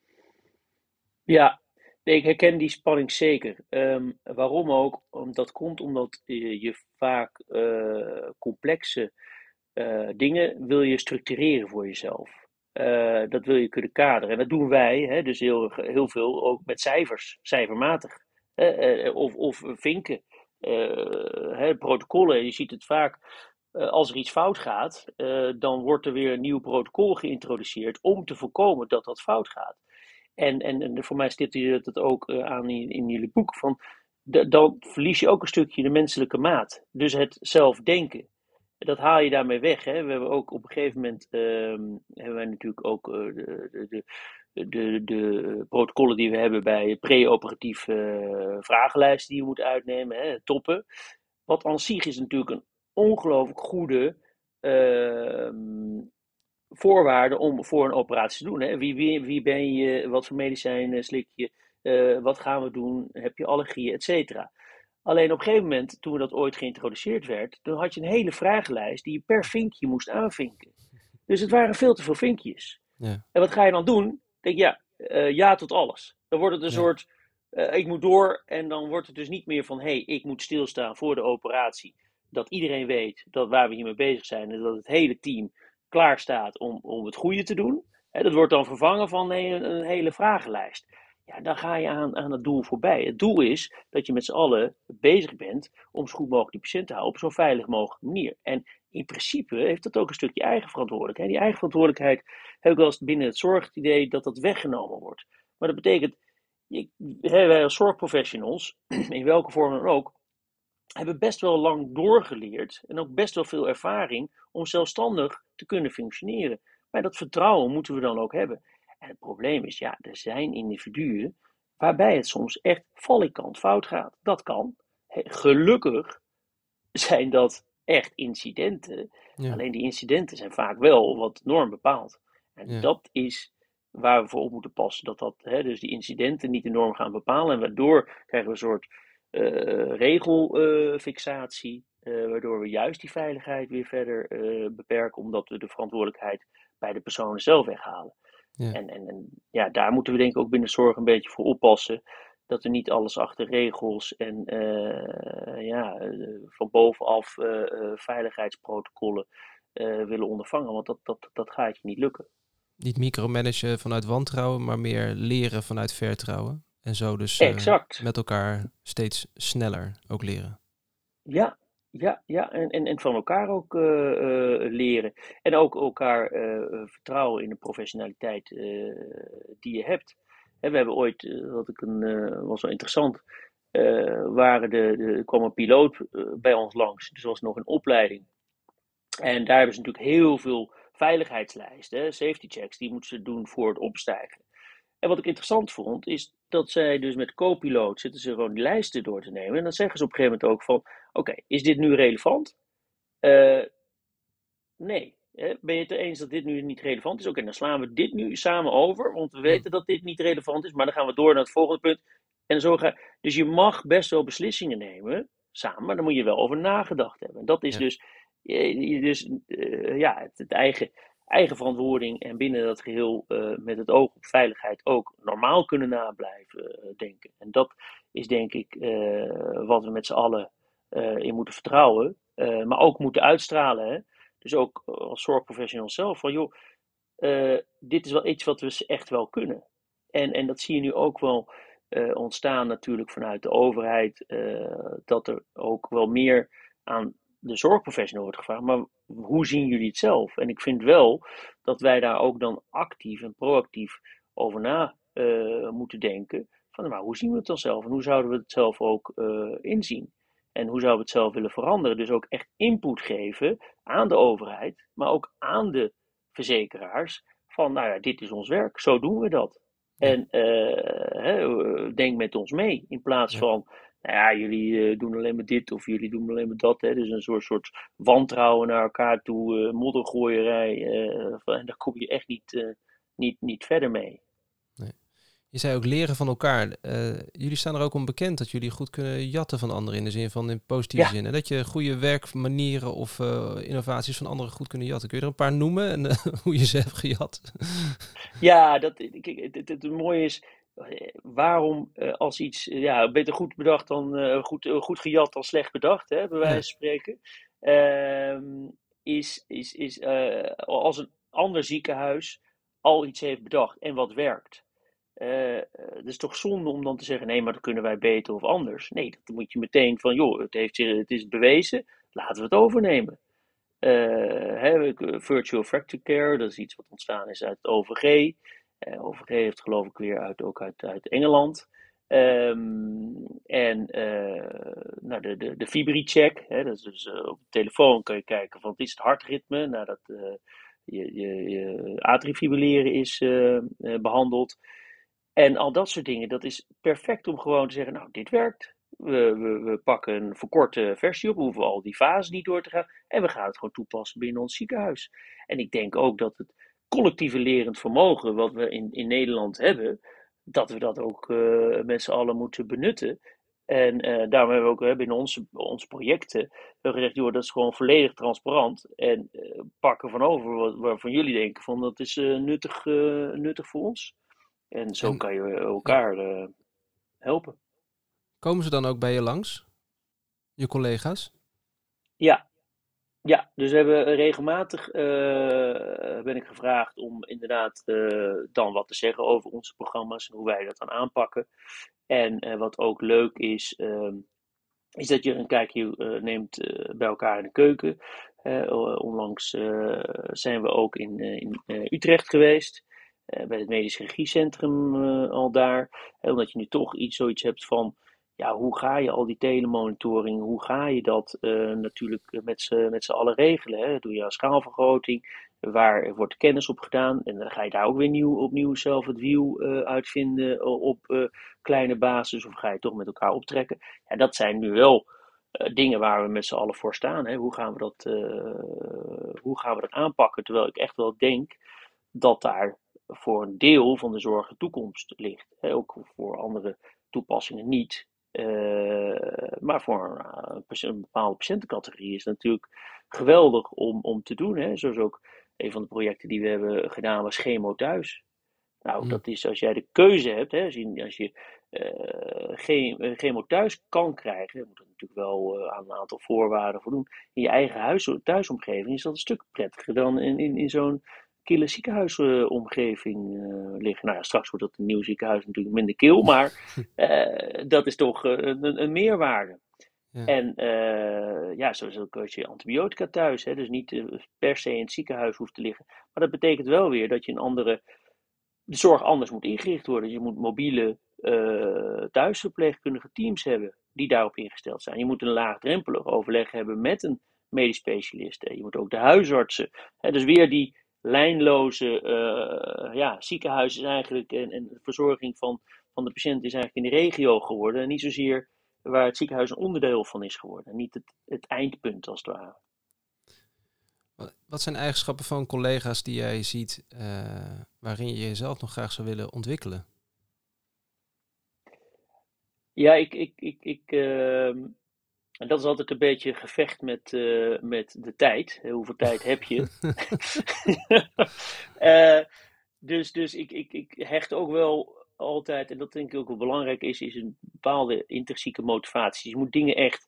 Speaker 1: Ja, nee, ik herken die spanning zeker. Um, waarom ook? Dat komt omdat je, je vaak uh, complexe uh, dingen wil je structureren voor jezelf. Uh, dat wil je kunnen kaderen. En dat doen wij, hè, dus heel, heel veel ook met cijfers, cijfermatig. Uh, uh, of, of vinken. Uh, hè, protocollen, je ziet het vaak. Uh, als er iets fout gaat, uh, dan wordt er weer een nieuw protocol geïntroduceerd om te voorkomen dat dat fout gaat. En, en, en voor mij stipt je dat ook uh, aan in, in jullie boek. Van, de, dan verlies je ook een stukje de menselijke maat. Dus het zelfdenken. Dat haal je daarmee weg. Hè. We hebben ook op een gegeven moment um, hebben wij natuurlijk ook uh, de, de, de, de, de protocollen die we hebben bij pre-operatief uh, vragenlijsten die je moet uitnemen, hè, toppen. Wat aan zich is natuurlijk een ongelooflijk goede uh, voorwaarden om voor een operatie te doen. Hè? Wie, wie, wie ben je, wat voor medicijnen slik je, uh, wat gaan we doen, heb je allergieën, et cetera. Alleen op een gegeven moment, toen dat ooit geïntroduceerd werd, dan had je een hele vragenlijst die je per vinkje moest aanvinken. Dus het waren veel te veel vinkjes.
Speaker 2: Ja.
Speaker 1: En wat ga je dan doen? Denk ja, uh, ja tot alles. Dan wordt het een ja. soort, uh, ik moet door en dan wordt het dus niet meer van, hé, hey, ik moet stilstaan voor de operatie. Dat iedereen weet dat waar we hiermee bezig zijn en dat het hele team klaar staat om, om het goede te doen. Hè, dat wordt dan vervangen van nee, een, een hele vragenlijst. Ja, dan ga je aan, aan het doel voorbij. Het doel is dat je met z'n allen bezig bent om zo goed mogelijk die patiënt te houden op zo'n veilig mogelijke manier. En in principe heeft dat ook een stukje eigen verantwoordelijkheid. Die eigen verantwoordelijkheid heb ik wel eens binnen het zorgidee dat dat weggenomen wordt. Maar dat betekent, je, wij als zorgprofessionals, in welke vorm dan ook, hebben best wel lang doorgeleerd en ook best wel veel ervaring om zelfstandig te kunnen functioneren. Maar dat vertrouwen moeten we dan ook hebben. En het probleem is, ja, er zijn individuen waarbij het soms echt valikant fout gaat. Dat kan. Gelukkig zijn dat echt incidenten.
Speaker 2: Ja,
Speaker 1: Alleen die incidenten zijn vaak wel wat de norm bepaalt. En
Speaker 2: ja,
Speaker 1: dat is waar we voor op moeten passen. Dat dat, hè, dus die incidenten niet de norm gaan bepalen. En waardoor krijgen we een soort uh, regelfixatie. Uh, waardoor we juist die veiligheid weer verder uh, beperken. Omdat we de verantwoordelijkheid bij de personen zelf weghalen.
Speaker 2: ja.
Speaker 1: En, en, en ja, daar moeten we denk ik ook binnen zorg een beetje voor oppassen. Dat we niet alles achter regels en uh, ja, uh, van bovenaf uh, uh, veiligheidsprotocollen uh, willen ondervangen. Want dat, dat, dat gaat je niet lukken.
Speaker 2: Niet micromanagen vanuit wantrouwen, maar meer leren vanuit vertrouwen. En zo dus uh,
Speaker 1: Exact.
Speaker 2: met elkaar steeds sneller ook leren.
Speaker 1: Ja, ja, ja. En, en, en van elkaar ook uh, uh, leren. En ook elkaar uh, vertrouwen in de professionaliteit uh, die je hebt. En we hebben ooit, uh, wat ik een, uh, was wel interessant, uh, waren de, de, er kwam een piloot uh, bij ons langs. Dus was nog een opleiding. En daar hebben ze natuurlijk heel veel veiligheidslijsten, hè, safety checks, die moeten ze doen voor het opstijgen. En wat ik interessant vond, is dat zij dus met co-piloot zitten ze gewoon die lijsten door te nemen. En dan zeggen ze op een gegeven moment ook van, oké, okay, is dit nu relevant? Uh, nee. Hè? Ben je het er eens dat dit nu niet relevant is? Oké, okay, dan slaan we dit nu samen over, want we weten dat dit niet relevant is. Maar dan gaan we door naar het volgende punt. En zo ga, dus je mag best wel beslissingen nemen samen, maar daar moet je wel over nagedacht hebben. En dat is
Speaker 2: Ja.
Speaker 1: dus, je, dus uh, ja, het, het eigen, eigen verantwoording en binnen dat geheel uh, met het oog op veiligheid ook normaal kunnen nablijven uh, denken. En dat is denk ik uh, wat we met z'n allen uh, in moeten vertrouwen, uh, maar ook moeten uitstralen. Hè? Dus ook als zorgprofessional zelf, van joh, uh, dit is wel iets wat we echt wel kunnen. En, en dat zie je nu ook wel uh, ontstaan natuurlijk vanuit de overheid, uh, dat er ook wel meer aan de zorgprofessional wordt gevraagd. Maar hoe zien jullie het zelf? En ik vind wel dat wij daar ook dan actief en proactief over na uh, moeten denken. Van, maar hoe zien we het dan zelf? En hoe zouden we het zelf ook uh, inzien? En hoe zouden we het zelf willen veranderen? Dus ook echt input geven aan de overheid, maar ook aan de verzekeraars. Van, nou ja, dit is ons werk, zo doen we dat.
Speaker 2: Ja.
Speaker 1: En uh, hè, denk met ons mee, in plaats
Speaker 2: Ja.
Speaker 1: van, nou ja, jullie uh, doen alleen maar dit of jullie doen alleen maar dat. Hè. Dus een soort, soort wantrouwen naar elkaar toe, uh, moddergooierij. Uh, en daar kom je echt niet, uh, niet, niet verder mee.
Speaker 2: Nee. Je zei ook leren van elkaar. Uh, jullie staan er ook om bekend dat jullie goed kunnen jatten van anderen. In de zin van, in positieve
Speaker 1: Ja.
Speaker 2: zin. En dat je goede werkmanieren of uh, innovaties van anderen goed kunnen jatten. Kun je er een paar noemen en uh, hoe je ze hebt gejat?
Speaker 1: Ja, dat, kijk, het, het, het mooie is, waarom uh, als iets, uh, ja, beter goed bedacht dan, uh, goed, uh, goed gejat dan slecht bedacht, hè, bij wijze van
Speaker 2: Ja.
Speaker 1: spreken, uh, is, is, is uh, als een ander ziekenhuis al iets heeft bedacht en wat werkt. Uh, het is toch zonde om dan te zeggen, nee, maar dat kunnen wij beter of anders. Nee, dat moet je meteen van, joh, het, heeft, het is bewezen, laten we het overnemen. Uh, hè, virtual fracture care, dat is iets wat ontstaan is uit het O V G. Uh, O V G heeft geloof ik weer uit, ook uit, uit Engeland. Um, en uh, nou, de, de, de FibriCheck, hè, dat is dus uh, op de telefoon kun je kijken van, wat is het hartritme nadat uh, je, je, je atriumfibrilleren is uh, uh, behandeld. En al dat soort dingen, dat is perfect om gewoon te zeggen, nou, dit werkt. We, we, we pakken een verkorte versie op, we hoeven al die fases niet door te gaan. En we gaan het gewoon toepassen binnen ons ziekenhuis. En ik denk ook dat het collectieve lerend vermogen, wat we in, in Nederland hebben, dat we dat ook uh, met z'n allen moeten benutten. En uh, daarom hebben we ook uh, binnen onze, onze projecten gezegd, joh, dat is gewoon volledig transparant. En uh, pakken van over wat, waarvan jullie denken van dat is uh, nuttig, uh, nuttig voor ons. En zo
Speaker 2: En
Speaker 1: kan je
Speaker 2: ja.
Speaker 1: elkaar uh, helpen.
Speaker 2: Komen ze dan ook bij je langs? Je collega's?
Speaker 1: Ja, ja, dus we hebben regelmatig uh, ben ik gevraagd om inderdaad uh, dan wat te zeggen over onze programma's en hoe wij dat dan aanpakken. En uh, wat ook leuk is, uh, is dat je een kijkje uh, neemt uh, bij elkaar in de keuken. Uh, onlangs uh, zijn we ook in, uh, in uh, Utrecht geweest. Uh, bij het Medisch Regiecentrum uh, al daar. Uh, omdat je nu toch iets, zoiets hebt van, ja, hoe ga je al die telemonitoring, hoe ga je dat uh, natuurlijk met z'n met z'n allen regelen? Hè? Doe je aan schaalvergroting, waar wordt kennis op gedaan? En dan ga je daar ook weer nieuw, opnieuw zelf het wiel uh, uitvinden op uh, kleine basis, of ga je toch met elkaar optrekken? Ja, dat zijn nu wel uh, dingen waar we met z'n allen voor staan. Hè? Hoe gaan we dat, uh, hoe gaan we dat aanpakken? Terwijl ik echt wel denk dat daar voor een deel van de zorg de toekomst ligt. Hè? Ook voor andere toepassingen niet. Uh, maar voor een, een bepaalde patiëntencategorie is het natuurlijk geweldig om, om te doen. Hè? Zoals ook een van de projecten die we hebben gedaan was Chemo Thuis. Nou,
Speaker 2: Mm.
Speaker 1: dat is als jij de keuze hebt, hè, als je, als je uh, chemo thuis kan krijgen, dan moet er natuurlijk wel uh, aan een aantal voorwaarden voldoen. In je eigen huis, thuisomgeving is dat een stuk prettiger dan in, in, in zo'n kille ziekenhuisomgeving uh, liggen. Nou ja, straks wordt dat een nieuw ziekenhuis natuurlijk minder kil, maar uh, dat is toch uh, een, een meerwaarde.
Speaker 2: Ja.
Speaker 1: En uh, ja, zoals ook als je antibiotica thuis, hè, dus niet uh, per se in het ziekenhuis hoeft te liggen. Maar dat betekent wel weer dat je een andere de zorg anders moet ingericht worden. Je moet mobiele uh, thuisverpleegkundige teams hebben die daarop ingesteld zijn. Je moet een laagdrempelig overleg hebben met een medisch specialist. Je moet ook de huisartsen. Hè, dus weer die lijnloze uh, ja, ziekenhuis is eigenlijk en, en de verzorging van, van de patiënt is eigenlijk in de regio geworden. En niet zozeer waar het ziekenhuis een onderdeel van is geworden. Niet het, het eindpunt als het ware.
Speaker 2: Wat zijn eigenschappen van collega's die jij ziet uh, waarin je jezelf nog graag zou willen ontwikkelen?
Speaker 1: Ja, ik, ik, ik, ik uh, en dat is altijd een beetje gevecht met, uh, met de tijd. Hoeveel tijd heb je? uh, dus dus ik, ik, ik hecht ook wel altijd, en dat denk ik ook wel belangrijk is, is een bepaalde intrinsieke motivatie. Je moet dingen echt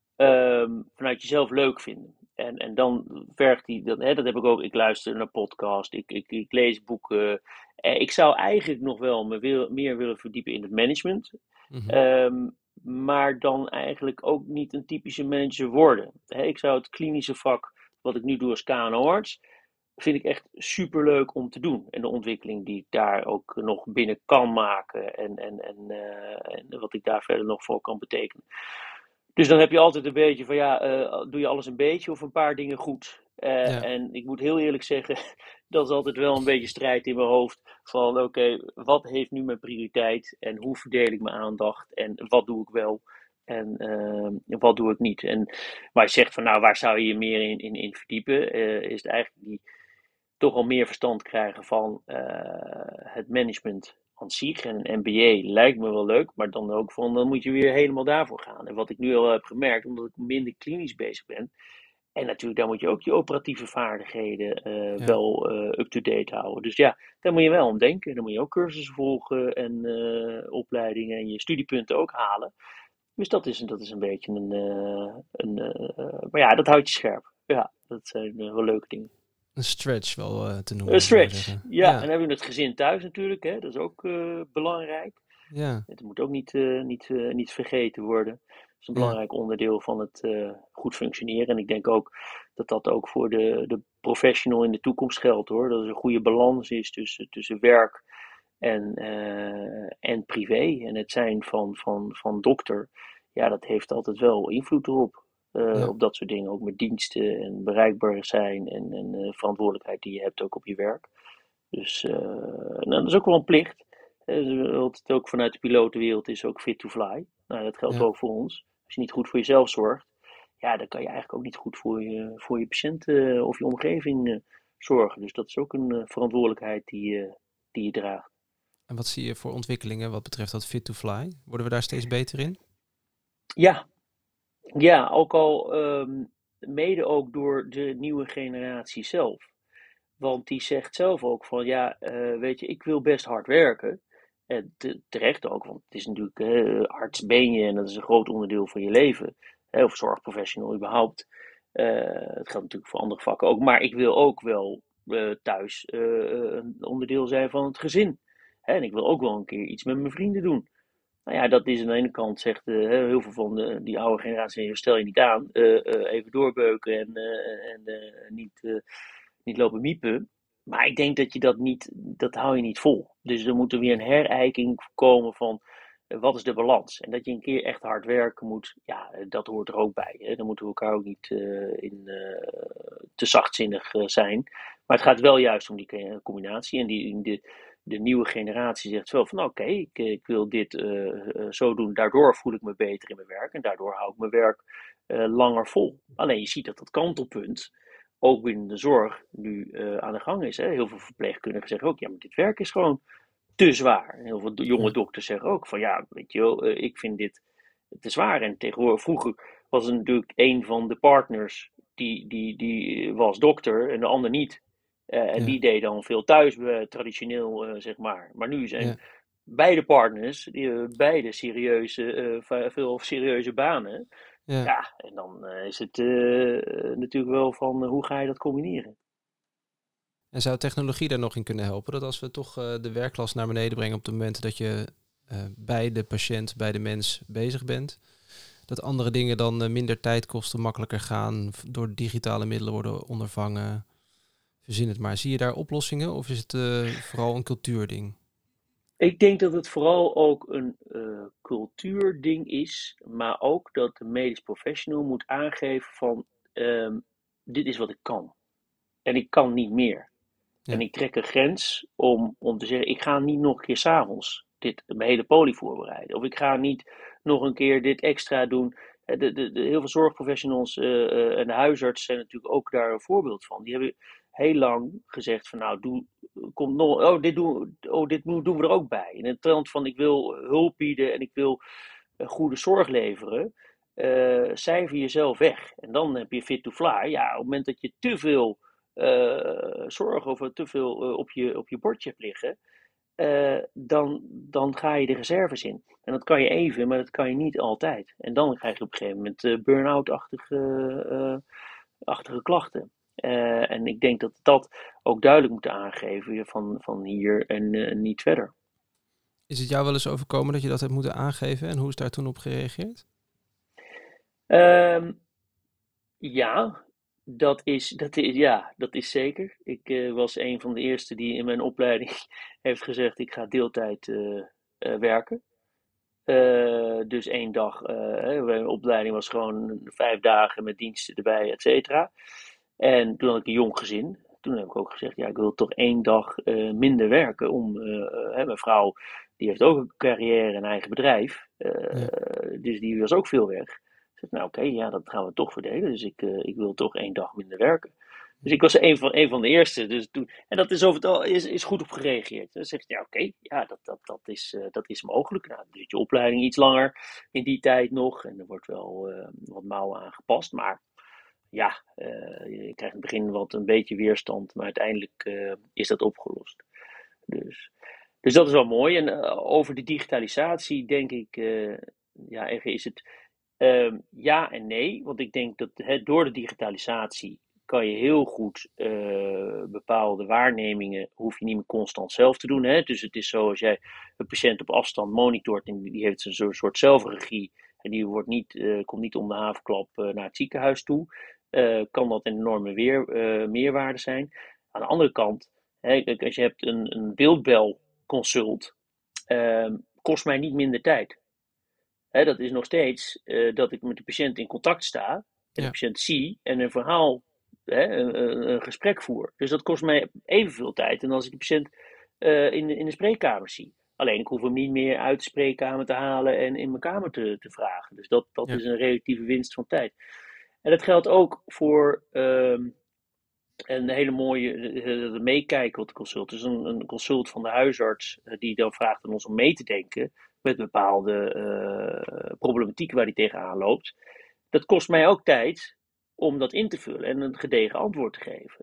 Speaker 1: um, vanuit jezelf leuk vinden. En, en dan vergt die, dat, hè, dat heb ik ook, ik luister naar podcast, ik, ik, ik lees boeken. Uh, ik zou eigenlijk nog wel me wil, meer willen verdiepen in het management.
Speaker 2: Mm-hmm.
Speaker 1: Um, maar dan eigenlijk ook niet een typische manager worden. He, ik zou het klinische vak, wat ik nu doe als K N O-arts, vind ik echt superleuk om te doen. En de ontwikkeling die ik daar ook nog binnen kan maken en, en, en, uh, en wat ik daar verder nog voor kan betekenen. Dus dan heb je altijd een beetje van ja, uh, doe je alles een beetje of een paar dingen goed? Uh,
Speaker 2: Ja.
Speaker 1: En ik moet heel eerlijk zeggen, dat is altijd wel een beetje strijd in mijn hoofd. Van oké, okay, wat heeft nu mijn prioriteit en hoe verdeel ik mijn aandacht en wat doe ik wel en uh, wat doe ik niet. En maar je zegt van nou, waar zou je je meer in, in, in verdiepen? Uh, is het eigenlijk die toch al meer verstand krijgen van uh, het management aan zich. En een M B A lijkt me wel leuk, maar dan ook van, dan moet je weer helemaal daarvoor gaan. En wat ik nu al heb gemerkt, omdat ik minder klinisch bezig ben, en natuurlijk, daar moet je ook je operatieve vaardigheden uh,
Speaker 2: Ja.
Speaker 1: wel uh, up-to-date houden. Dus ja, daar moet je wel aan denken. Dan moet je ook cursussen volgen en uh, opleidingen en je studiepunten ook halen. Dus dat is, dat is een beetje een... Uh, een uh, maar ja, dat houdt je scherp. Ja, dat zijn uh, wel leuke dingen.
Speaker 2: Een stretch wel uh, te noemen.
Speaker 1: Een stretch, ja.
Speaker 2: ja.
Speaker 1: En dan hebben we het gezin thuis natuurlijk. Hè. Dat is ook uh, belangrijk.
Speaker 2: Ja.
Speaker 1: Het moet ook niet, uh, niet, uh, niet vergeten worden. Het is een belangrijk ja. onderdeel van het uh, goed functioneren. En ik denk ook dat dat ook voor de, de professional in de toekomst geldt, hoor. Dat er een goede balans is tussen, tussen werk en, uh, en privé. En het zijn van, van, van dokter, ja, dat heeft altijd wel invloed erop. Uh, ja. Op dat soort dingen, ook met diensten en bereikbaar zijn en, en uh, verantwoordelijkheid die je hebt ook op je werk. Dus uh, nou, dat is ook wel een plicht. Uh, het ook vanuit de pilotenwereld is ook fit to fly. Nou, dat geldt ja. ook voor ons. Als je niet goed voor jezelf zorgt, ja, dan kan je eigenlijk ook niet goed voor je, voor je patiënten uh, of je omgeving uh, zorgen. Dus dat is ook een uh, verantwoordelijkheid die, uh, die je draagt.
Speaker 2: En wat zie je voor ontwikkelingen wat betreft dat fit to fly? Worden we daar steeds beter in?
Speaker 1: Ja, ja ook al um, mede ook door de nieuwe generatie zelf. Want die zegt zelf ook van, ja, uh, weet je, ik wil best hard werken. En te, terecht ook, want het is natuurlijk, uh, arts ben je en dat is een groot onderdeel van je leven. Hè, of zorgprofessional überhaupt. Uh, het geldt natuurlijk voor andere vakken ook. Maar ik wil ook wel uh, thuis uh, een onderdeel zijn van het gezin. Hè, en ik wil ook wel een keer iets met mijn vrienden doen. Nou ja, dat is aan de ene kant, zegt uh, heel veel van de, die oude generatie, stel je niet aan. Uh, uh, even doorbeuken en, uh, en uh, niet... Uh, niet lopen miepen. Maar ik denk dat je dat niet, dat hou je niet vol. Dus er moet er weer een herijking komen van uh, wat is de balans? En dat je een keer echt hard werken moet, ja, uh, dat hoort er ook bij. Hè? Dan moeten we elkaar ook niet uh, in, uh, te zachtzinnig uh, zijn. Maar het gaat wel juist om die combinatie. En die, de, de nieuwe generatie zegt wel van, oké, okay, ik, ik wil dit uh, uh, zo doen. Daardoor voel ik me beter in mijn werk. En daardoor hou ik mijn werk uh, langer vol. Alleen je ziet dat dat kantelpunt ook binnen de zorg nu uh, aan de gang is. Hè? Heel veel verpleegkundigen zeggen ook, ja, maar dit werk is gewoon te zwaar. En heel veel jonge dokters zeggen ook van, ja, weet je wel, uh, ik vind dit te zwaar. En tegenwoordig, vroeger was er natuurlijk een van de partners, die, die, die was dokter en de ander niet. Uh, en
Speaker 2: Ja.
Speaker 1: die deed dan veel thuis, uh, traditioneel, uh, zeg maar. Maar nu zijn
Speaker 2: Ja.
Speaker 1: beide partners, die, uh, beide serieuze, uh, veel serieuze banen.
Speaker 2: Ja.
Speaker 1: Ja, en dan uh, is het uh, natuurlijk wel van, uh, hoe ga je dat combineren?
Speaker 2: En zou technologie daar nog in kunnen helpen? Dat als we toch uh, de werklast naar beneden brengen op de momenten dat je uh, bij de patiënt, bij de mens bezig bent, dat andere dingen dan uh, minder tijd kosten, makkelijker gaan, door digitale middelen worden ondervangen. Verzin het maar. Zie je daar oplossingen of is het uh, vooral een cultuurding?
Speaker 1: Ik denk dat het vooral ook een uh, cultuurding is, maar ook dat de medisch professional moet aangeven van, um, dit is wat ik kan. En ik kan niet meer. Ja. En ik trek een grens om, om te zeggen, ik ga niet nog een keer 's avonds dit, mijn hele poli voorbereiden. Of ik ga niet nog een keer dit extra doen. De, de, de, heel veel zorgprofessionals uh, uh, en de huisartsen zijn natuurlijk ook daar een voorbeeld van. Die hebben heel lang gezegd van, nou, doe, komt nog, oh, dit, doen, oh, dit doen we er ook bij. In het trend van, ik wil hulp bieden en ik wil uh, goede zorg leveren. Uh, cijfer jezelf weg. En dan heb je fit to fly. Ja, op het moment dat je te veel Uh, zorgen of te veel uh, op, je, op je bordje hebt liggen, uh, dan, dan ga je de reserves in. En dat kan je even, maar dat kan je niet altijd. En dan krijg je op een gegeven moment uh, burn-out-achtige uh, achtige klachten. Uh, en ik denk dat dat ook duidelijk moet aangeven van, van hier en uh, niet verder.
Speaker 2: Is het jou wel eens overkomen dat je dat hebt moeten aangeven en hoe is daar toen op gereageerd?
Speaker 1: Um, ja, Dat is, dat is, ja, dat is zeker. Ik uh, was een van de eerste die in mijn opleiding heeft gezegd, ik ga deeltijd uh, uh, werken. Uh, dus één dag, uh, mijn opleiding was gewoon vijf dagen met diensten erbij, et cetera. En toen had ik een jong gezin. Toen heb ik ook gezegd, ja, ik wil toch één dag uh, minder werken. Om, uh, uh, mijn vrouw, die heeft ook een carrière, een eigen bedrijf. Uh, ja. Dus die was ook veel weg. Ik zeg, nou oké, okay, ja, dat gaan we toch verdelen. Dus ik, uh, ik wil toch één dag minder werken. Dus ik was een van, een van de eerste. Dus toen, en dat is over het al is, is goed op gereageerd. Dan zeg je, ja oké, okay, ja, dat, dat, dat, is, uh, dat is mogelijk. Nou, dan zit je opleiding iets langer in die tijd nog. En er wordt wel uh, wat mouwen aangepast. Maar ja, uh, je krijgt in het begin wat een beetje weerstand. Maar uiteindelijk uh, is dat opgelost. Dus, dus dat is wel mooi. En uh, over de digitalisatie denk ik, uh, ja, even is het uh, ja en nee. Want ik denk dat he, door de digitalisatie kan je heel goed uh, bepaalde waarnemingen, hoef je niet meer constant zelf te doen. Hè? Dus het is zo, als jij een patiënt op afstand monitort en die heeft een soort zelfregie en die wordt niet, uh, komt niet om de havenklap uh, naar het ziekenhuis toe, uh, kan dat een enorme weer, uh, meerwaarde zijn. Aan de andere kant, hè, als je hebt een, een beeldbelconsult, uh, kost mij niet minder tijd. Hè, dat is nog steeds uh, dat ik met de patiënt in contact sta en ja. de patiënt zie en een verhaal, hè, een, een gesprek voer. Dus dat kost mij evenveel tijd dan als ik de patiënt uh, in, in de spreekkamer zie. Alleen ik hoef hem niet meer uit de spreekkamer te halen en in mijn kamer te, te vragen. Dus dat, dat ja. is een relatieve winst van tijd. En dat geldt ook voor um, een hele mooie uh, meekijken wat de consult. Dus een, een consult van de huisarts uh, die dan vraagt aan ons om mee te denken met bepaalde uh, problematiek waar hij tegenaan loopt. Dat kost mij ook tijd om dat in te vullen en een gedegen antwoord te geven.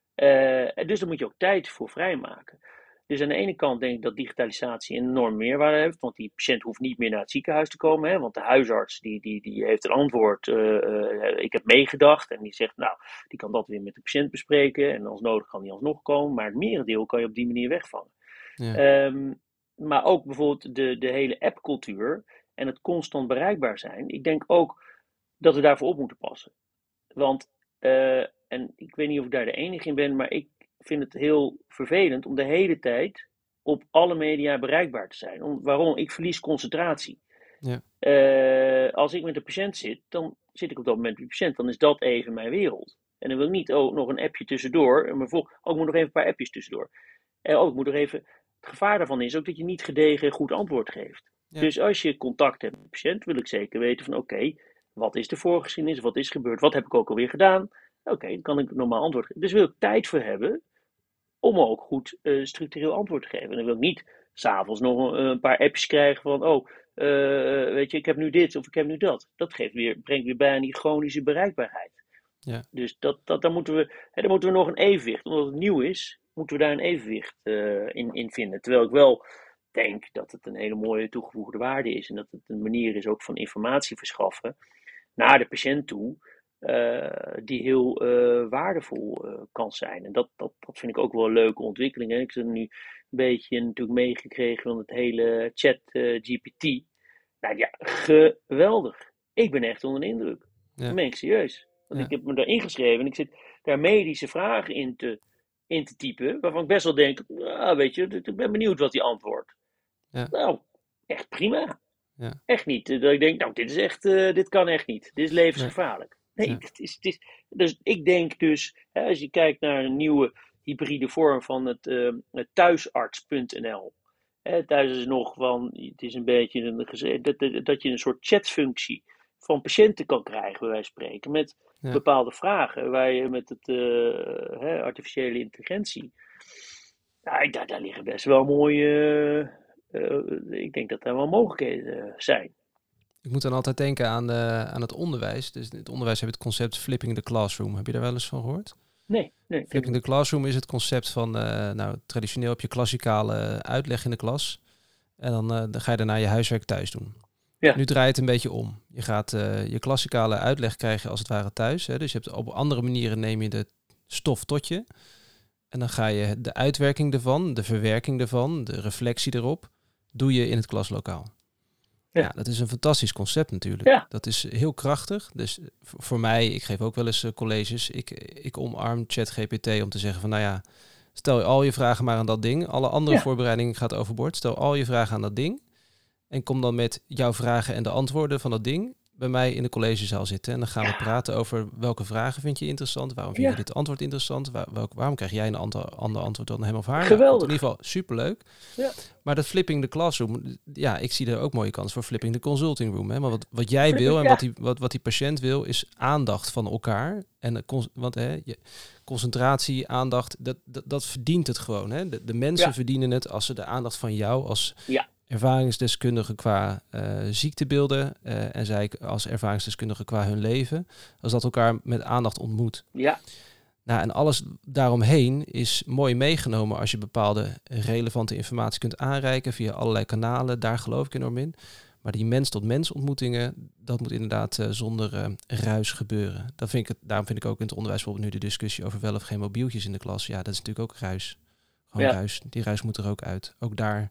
Speaker 1: Uh, en dus daar moet je ook tijd voor vrijmaken. Dus aan de ene kant denk ik dat digitalisatie een enorm meerwaarde heeft, want die patiënt hoeft niet meer naar het ziekenhuis te komen, hè, want de huisarts die, die, die heeft een antwoord, uh, uh, ik heb meegedacht, en die zegt, nou, die kan dat weer met de patiënt bespreken, en als nodig kan die alsnog komen, maar het merendeel kan je op die manier wegvangen. Ja. Um, maar ook bijvoorbeeld de, de hele appcultuur en het constant bereikbaar zijn, ik denk ook dat we daarvoor op moeten passen. Want, uh, en ik weet niet of ik daar de enige in ben, maar ik vind het heel vervelend om de hele tijd op alle media bereikbaar te zijn. Om, waarom? Ik verlies concentratie.
Speaker 2: Ja.
Speaker 1: Uh, als ik met de patiënt zit, dan zit ik op dat moment met de patiënt. Dan is dat even mijn wereld. En dan wil ik niet, oh, nog een appje tussendoor. Maar vol, oh, ik moet nog even een paar appjes tussendoor. En oh, ik moet nog even... Het gevaar daarvan is ook dat je niet gedegen goed antwoord geeft.
Speaker 2: Ja.
Speaker 1: Dus als je contact hebt met de patiënt, wil ik zeker weten van oké, okay, wat is de voorgeschiedenis? Wat is gebeurd? Wat heb ik ook alweer gedaan? Oké, okay, dan kan ik normaal antwoord geven. Dus wil ik tijd voor hebben om ook goed uh, structureel antwoord te geven. En dan wil ik niet s'avonds nog een, een paar appjes krijgen van oh, uh, weet je, ik heb nu dit of ik heb nu dat. Dat geeft weer, brengt weer bij aan die chronische bereikbaarheid.
Speaker 2: Ja.
Speaker 1: Dus dat, dat, daar, moeten we, hè, daar moeten we nog een evenwicht. Omdat het nieuw is, moeten we daar een evenwicht uh, in, in vinden. Terwijl ik wel denk dat het een hele mooie toegevoegde waarde is. En dat het een manier is ook van informatie verschaffen naar de patiënt toe. Uh, die heel uh, waardevol uh, kan zijn. En dat, dat, dat vind ik ook wel een leuke ontwikkeling. Hè? Ik heb nu een beetje natuurlijk meegekregen van het hele chat uh, G P T. Nou ja, geweldig. Ik ben echt onder de indruk. Ja. Dat meen ik serieus. Want ja. Ik heb me daar ingeschreven en ik zit daar medische vragen in te, in te typen. Waarvan ik best wel denk, ah, weet je, ik ben benieuwd wat hij antwoordt. Ja. Nou, echt prima. Ja. Echt niet. Dat ik denk, nou, dit is echt, uh, dit kan echt niet. Dit is levensgevaarlijk. Nee, nee ja. het is, het is, dus ik denk dus, hè, als je kijkt naar een nieuwe hybride vorm van het, uh, het thuisarts punt n l. Hè, thuis is nog van, het is een beetje een, dat, dat, dat je een soort chatfunctie van patiënten kan krijgen, bij wijze van spreken, met ja. bepaalde vragen, waar je met het uh, hè, artificiële intelligentie, nou, daar, daar liggen best wel mooie, uh, ik denk dat daar wel mogelijkheden zijn.
Speaker 2: Ik moet dan altijd denken aan, de, aan het onderwijs. Dus in het onderwijs heb je het concept flipping the classroom. Heb je daar wel eens van gehoord?
Speaker 1: Nee. nee
Speaker 2: flipping the classroom is het concept van, uh, nou, traditioneel heb je klassikale uitleg in de klas. En dan, uh, dan ga je daarna je huiswerk thuis doen. Ja. Nu draai je het een beetje om. Je gaat uh, je klassikale uitleg krijgen als het ware thuis. Hè? Dus je hebt op andere manieren neem je de stof tot je. En dan ga je de uitwerking ervan, de verwerking ervan, de reflectie erop, doe je in het klaslokaal. Ja. ja, dat is een fantastisch concept natuurlijk. Ja. Dat is heel krachtig. Dus voor mij, ik geef ook wel eens uh, colleges. Ik, ik omarm ChatGPT om te zeggen van, nou ja, stel al je vragen maar aan dat ding. Alle andere ja. voorbereiding gaat overboord. Stel al je vragen aan dat ding. En kom dan met jouw vragen en de antwoorden van dat ding bij mij in de collegezaal zitten. En dan gaan ja. we praten over welke vragen vind je interessant. Waarom vind ja. je dit antwoord interessant? Waar, welk, waarom krijg jij een ander, ander antwoord dan hem of haar?
Speaker 1: Geweldig.
Speaker 2: Nou, in ieder geval superleuk. Ja. Maar dat flipping the classroom, ja, ik zie er ook mooie kans voor flipping the consulting room. Hè? Maar wat, wat jij flipping, wil en ja. wat, die, wat, wat die patiënt wil, is aandacht van elkaar. En want hè, je, concentratie, aandacht, dat, dat, dat verdient het gewoon. Hè? De, de mensen ja. verdienen het als ze de aandacht van jou als ja. ervaringsdeskundige qua uh, ziektebeelden uh, en zij als ervaringsdeskundige qua hun leven, als dat elkaar met aandacht ontmoet.
Speaker 1: Ja.
Speaker 2: Nou, en alles daaromheen is mooi meegenomen als je bepaalde relevante informatie kunt aanreiken via allerlei kanalen. Daar geloof ik enorm in. Maar die mens-tot-mens ontmoetingen, dat moet inderdaad uh, zonder uh, ruis gebeuren. Dat vind ik het, daarom vind ik ook in het onderwijs bijvoorbeeld nu de discussie over wel of geen mobieltjes in de klas. Ja, dat is natuurlijk ook ruis. Gewoon ja. ruis. Die ruis moet er ook uit. Ook daar,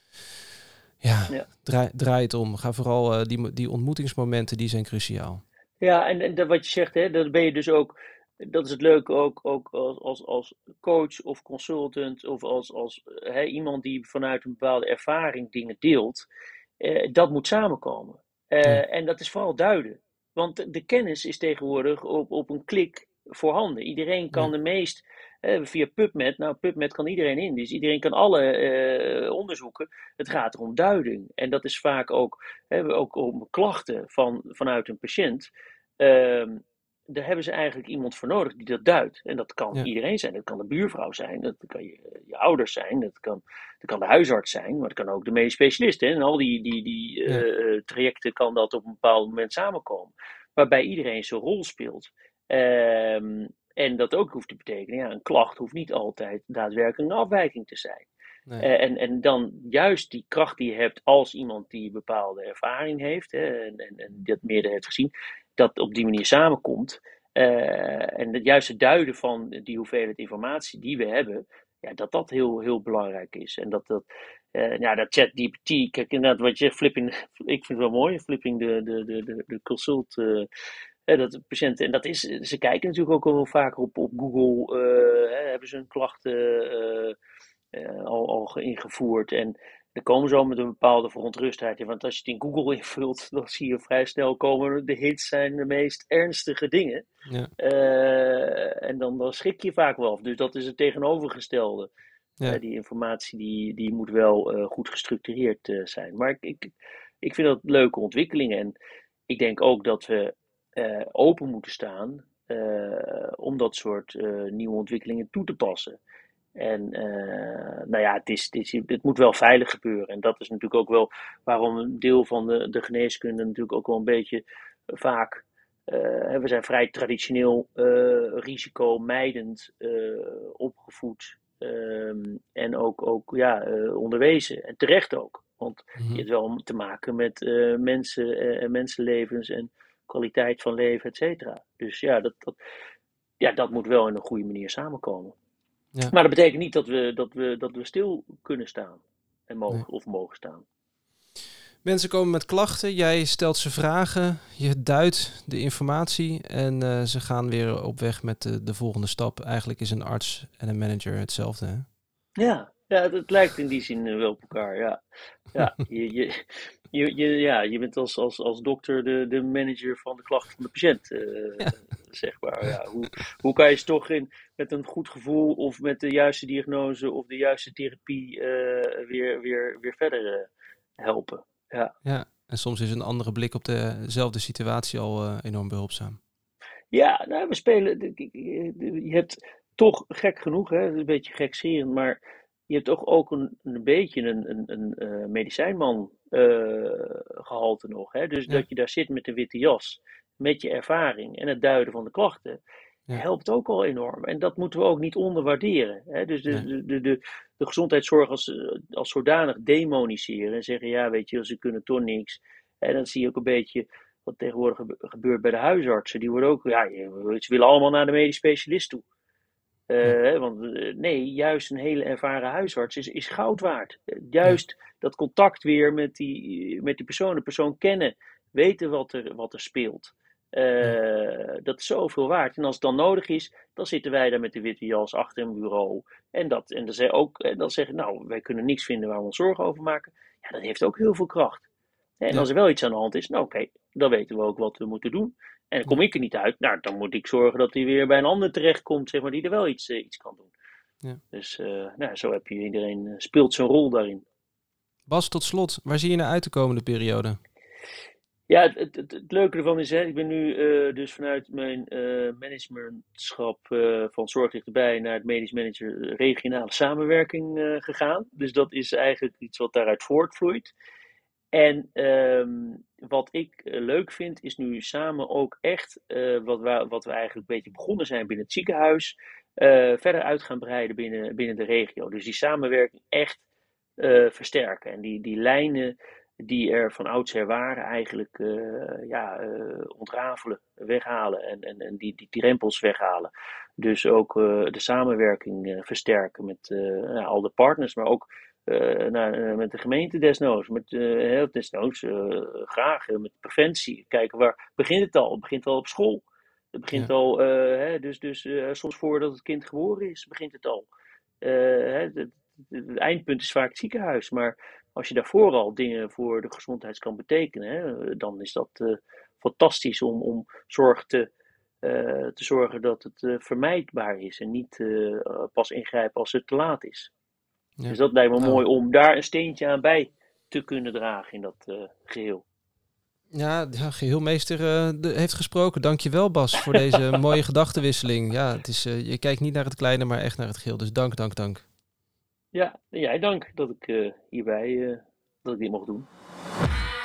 Speaker 2: ja, ja. Draai, draai het om. Ga vooral uh, die, die ontmoetingsmomenten, die zijn cruciaal.
Speaker 1: Ja, en, en dat wat je zegt, hè, dat ben je dus ook, dat is het leuke ook, ook als, als, als coach of consultant of als, als hè, iemand die vanuit een bepaalde ervaring dingen deelt. Uh, dat moet samenkomen. Uh, ja. En dat is vooral duiden. Want de, de kennis is tegenwoordig op, op een klik voorhanden. Iedereen kan ja. de meest, uh, via PubMed, nou PubMed kan iedereen in. Dus iedereen kan alle uh, onderzoeken. Het gaat erom duiding. En dat is vaak ook, uh, ook om klachten van, vanuit een patiënt. Uh, Daar hebben ze eigenlijk iemand voor nodig die dat duidt. En dat kan ja. iedereen zijn. Dat kan de buurvrouw zijn. Dat kan je, je ouders zijn. Dat kan, dat kan de huisarts zijn. Maar dat kan ook de medisch specialist. Hè. En al die, die, die ja. uh, trajecten kan dat op een bepaald moment samenkomen. Waarbij iedereen zijn rol speelt. Um, en dat ook hoeft te betekenen. Ja, een klacht hoeft niet altijd daadwerkelijk een afwijking te zijn. Nee. Uh, en, en dan juist die kracht die je hebt als iemand die bepaalde ervaring heeft. Hè, en, en, en dat meerdere heeft gezien. Dat op die manier samenkomt. Uh, en het juiste duiden van die hoeveelheid informatie die we hebben. Ja, dat dat heel, heel belangrijk is. En dat dat, uh, ja, dat ChatGPT, kijk inderdaad wat je zegt, flipping, ik vind het wel mooi, flipping de, de, de, de, de consult, uh, uh, dat de patiënten, en dat is, ze kijken natuurlijk ook wel vaker op, op Google, uh, hè, hebben ze hun klachten, uh, uh, al, al ingevoerd. En er komen zo met een bepaalde verontrustheid in. Want als je het in Google invult, dan zie je vrij snel komen de hits zijn de meest ernstige dingen.
Speaker 2: Ja.
Speaker 1: Uh, en dan, dan schrik je vaak wel. Dus dat is het tegenovergestelde.
Speaker 2: Ja.
Speaker 1: Uh, die informatie die, die moet wel uh, goed gestructureerd uh, zijn. Maar ik, ik, ik vind dat leuke ontwikkelingen. En ik denk ook dat we uh, open moeten staan uh, om dat soort uh, nieuwe ontwikkelingen toe te passen. En uh, nou ja, het, is, het, is, het moet wel veilig gebeuren. En dat is natuurlijk ook wel waarom een deel van de, de geneeskunde natuurlijk ook wel een beetje vaak... Uh, we zijn vrij traditioneel uh, risicomijdend uh, opgevoed. Um, en ook, ook ja, uh, onderwezen. En terecht ook. Want mm-hmm. je hebt wel te maken met uh, mensen en uh, mensenlevens en kwaliteit van leven, et cetera. Dus ja dat, dat, ja, dat moet wel in een goede manier samenkomen. Ja. Maar dat betekent niet dat we, dat, we, dat we stil kunnen staan. En mogen, nee. Of mogen staan.
Speaker 2: Mensen komen met klachten, jij stelt ze vragen, je duidt de informatie en uh, ze gaan weer op weg met de, de volgende stap. Eigenlijk is een arts en een manager hetzelfde, hè?
Speaker 1: Ja, ja het, het lijkt in die zin wel op elkaar, ja. Ja, je, je, je, je, ja, je bent als, als, als dokter de, de manager van de klachten van de patiënt, uh, ja. zeg maar. Ja, hoe, hoe kan je ze toch in, met een goed gevoel of met de juiste diagnose of de juiste therapie uh, weer, weer, weer verder uh, helpen? Ja.
Speaker 2: ja, en soms is een andere blik op dezelfde situatie al uh, enorm behulpzaam.
Speaker 1: Ja, nou, we spelen... Je hebt toch, gek genoeg, hè, een beetje gekscherend, maar je hebt toch ook een, een beetje een, een, een uh, medicijnman uh, gehalte nog. Hè? Dus ja. dat je daar zit met de witte jas, met je ervaring en het duiden van de klachten, ja. helpt ook al enorm. En dat moeten we ook niet onderwaarderen. Hè? Dus de, nee. de, de, de, de gezondheidszorg als, als zodanig demoniseren en zeggen, ja, weet je, ze kunnen toch niks. En dan zie je ook een beetje wat tegenwoordig gebeurt bij de huisartsen. Die worden ook, ja, ze willen allemaal naar de medisch specialist toe. Uh, ja. Want uh, nee, juist een hele ervaren huisarts is, is goud waard. Uh, juist ja. dat contact weer met die, met die persoon, de persoon kennen, weten wat er, wat er speelt. Uh, ja. Dat is zoveel waard. En als het dan nodig is, dan zitten wij daar met de witte jas achter een bureau. En, dat, en dan, zeg ook, en dan zeggen, nou, wij kunnen niks vinden waar we ons zorgen over maken. Ja, dat heeft ook heel veel kracht. En ja. als er wel iets aan de hand is, nou oké, okay, dan weten we ook wat we moeten doen. En kom ik er niet uit, nou dan moet ik zorgen dat hij weer bij een ander terechtkomt, zeg maar, die er wel iets, uh, iets kan doen. Ja. Dus uh, nou, zo heb je iedereen, uh, speelt zijn rol daarin.
Speaker 2: Bas, tot slot, waar zie je naar uit de komende periode?
Speaker 1: Ja, het, het, het, het leuke ervan is, hè, ik ben nu uh, dus vanuit mijn uh, managementschap uh, van Zorg Dichterbij naar het medisch manager regionale samenwerking uh, gegaan. Dus dat is eigenlijk iets wat daaruit voortvloeit. En um, wat ik uh, leuk vind, is nu samen ook echt, uh, wat, we, wat we eigenlijk een beetje begonnen zijn binnen het ziekenhuis, uh, verder uit gaan breiden binnen, binnen de regio. Dus die samenwerking echt uh, versterken. En die, die lijnen die er van oudsher waren, eigenlijk uh, ja, uh, ontrafelen, weghalen en, en, en die, die, die drempels weghalen. Dus ook uh, de samenwerking uh, versterken met uh, nou, al de partners, maar ook Uh, nou, uh, met de gemeente desnoods, met uh, desnoods uh, graag uh, met preventie. Kijken waar begint het al? Het begint al op school. Het begint ja. al, uh, hè, dus, dus uh, soms voordat het kind geboren is, begint het al. Uh, hè, het, het, het eindpunt is vaak het ziekenhuis, maar als je daarvoor al dingen voor de gezondheid kan betekenen, hè, dan is dat uh, fantastisch om, om zorg te, uh, te zorgen dat het uh, vermijdbaar is en niet uh, pas ingrijpen als het te laat is. Ja. Dus dat lijkt me nou. mooi om daar een steentje aan bij te kunnen dragen in dat uh, geheel.
Speaker 2: Ja, de geheelmeester uh, de, heeft gesproken. Dank je wel, Bas, voor deze mooie gedachtenwisseling. Ja, het is, uh, je kijkt niet naar het kleine, maar echt naar het geheel. Dus dank, dank, dank.
Speaker 1: Ja, jij dank dat ik uh, hierbij uh, dat ik dit mocht doen.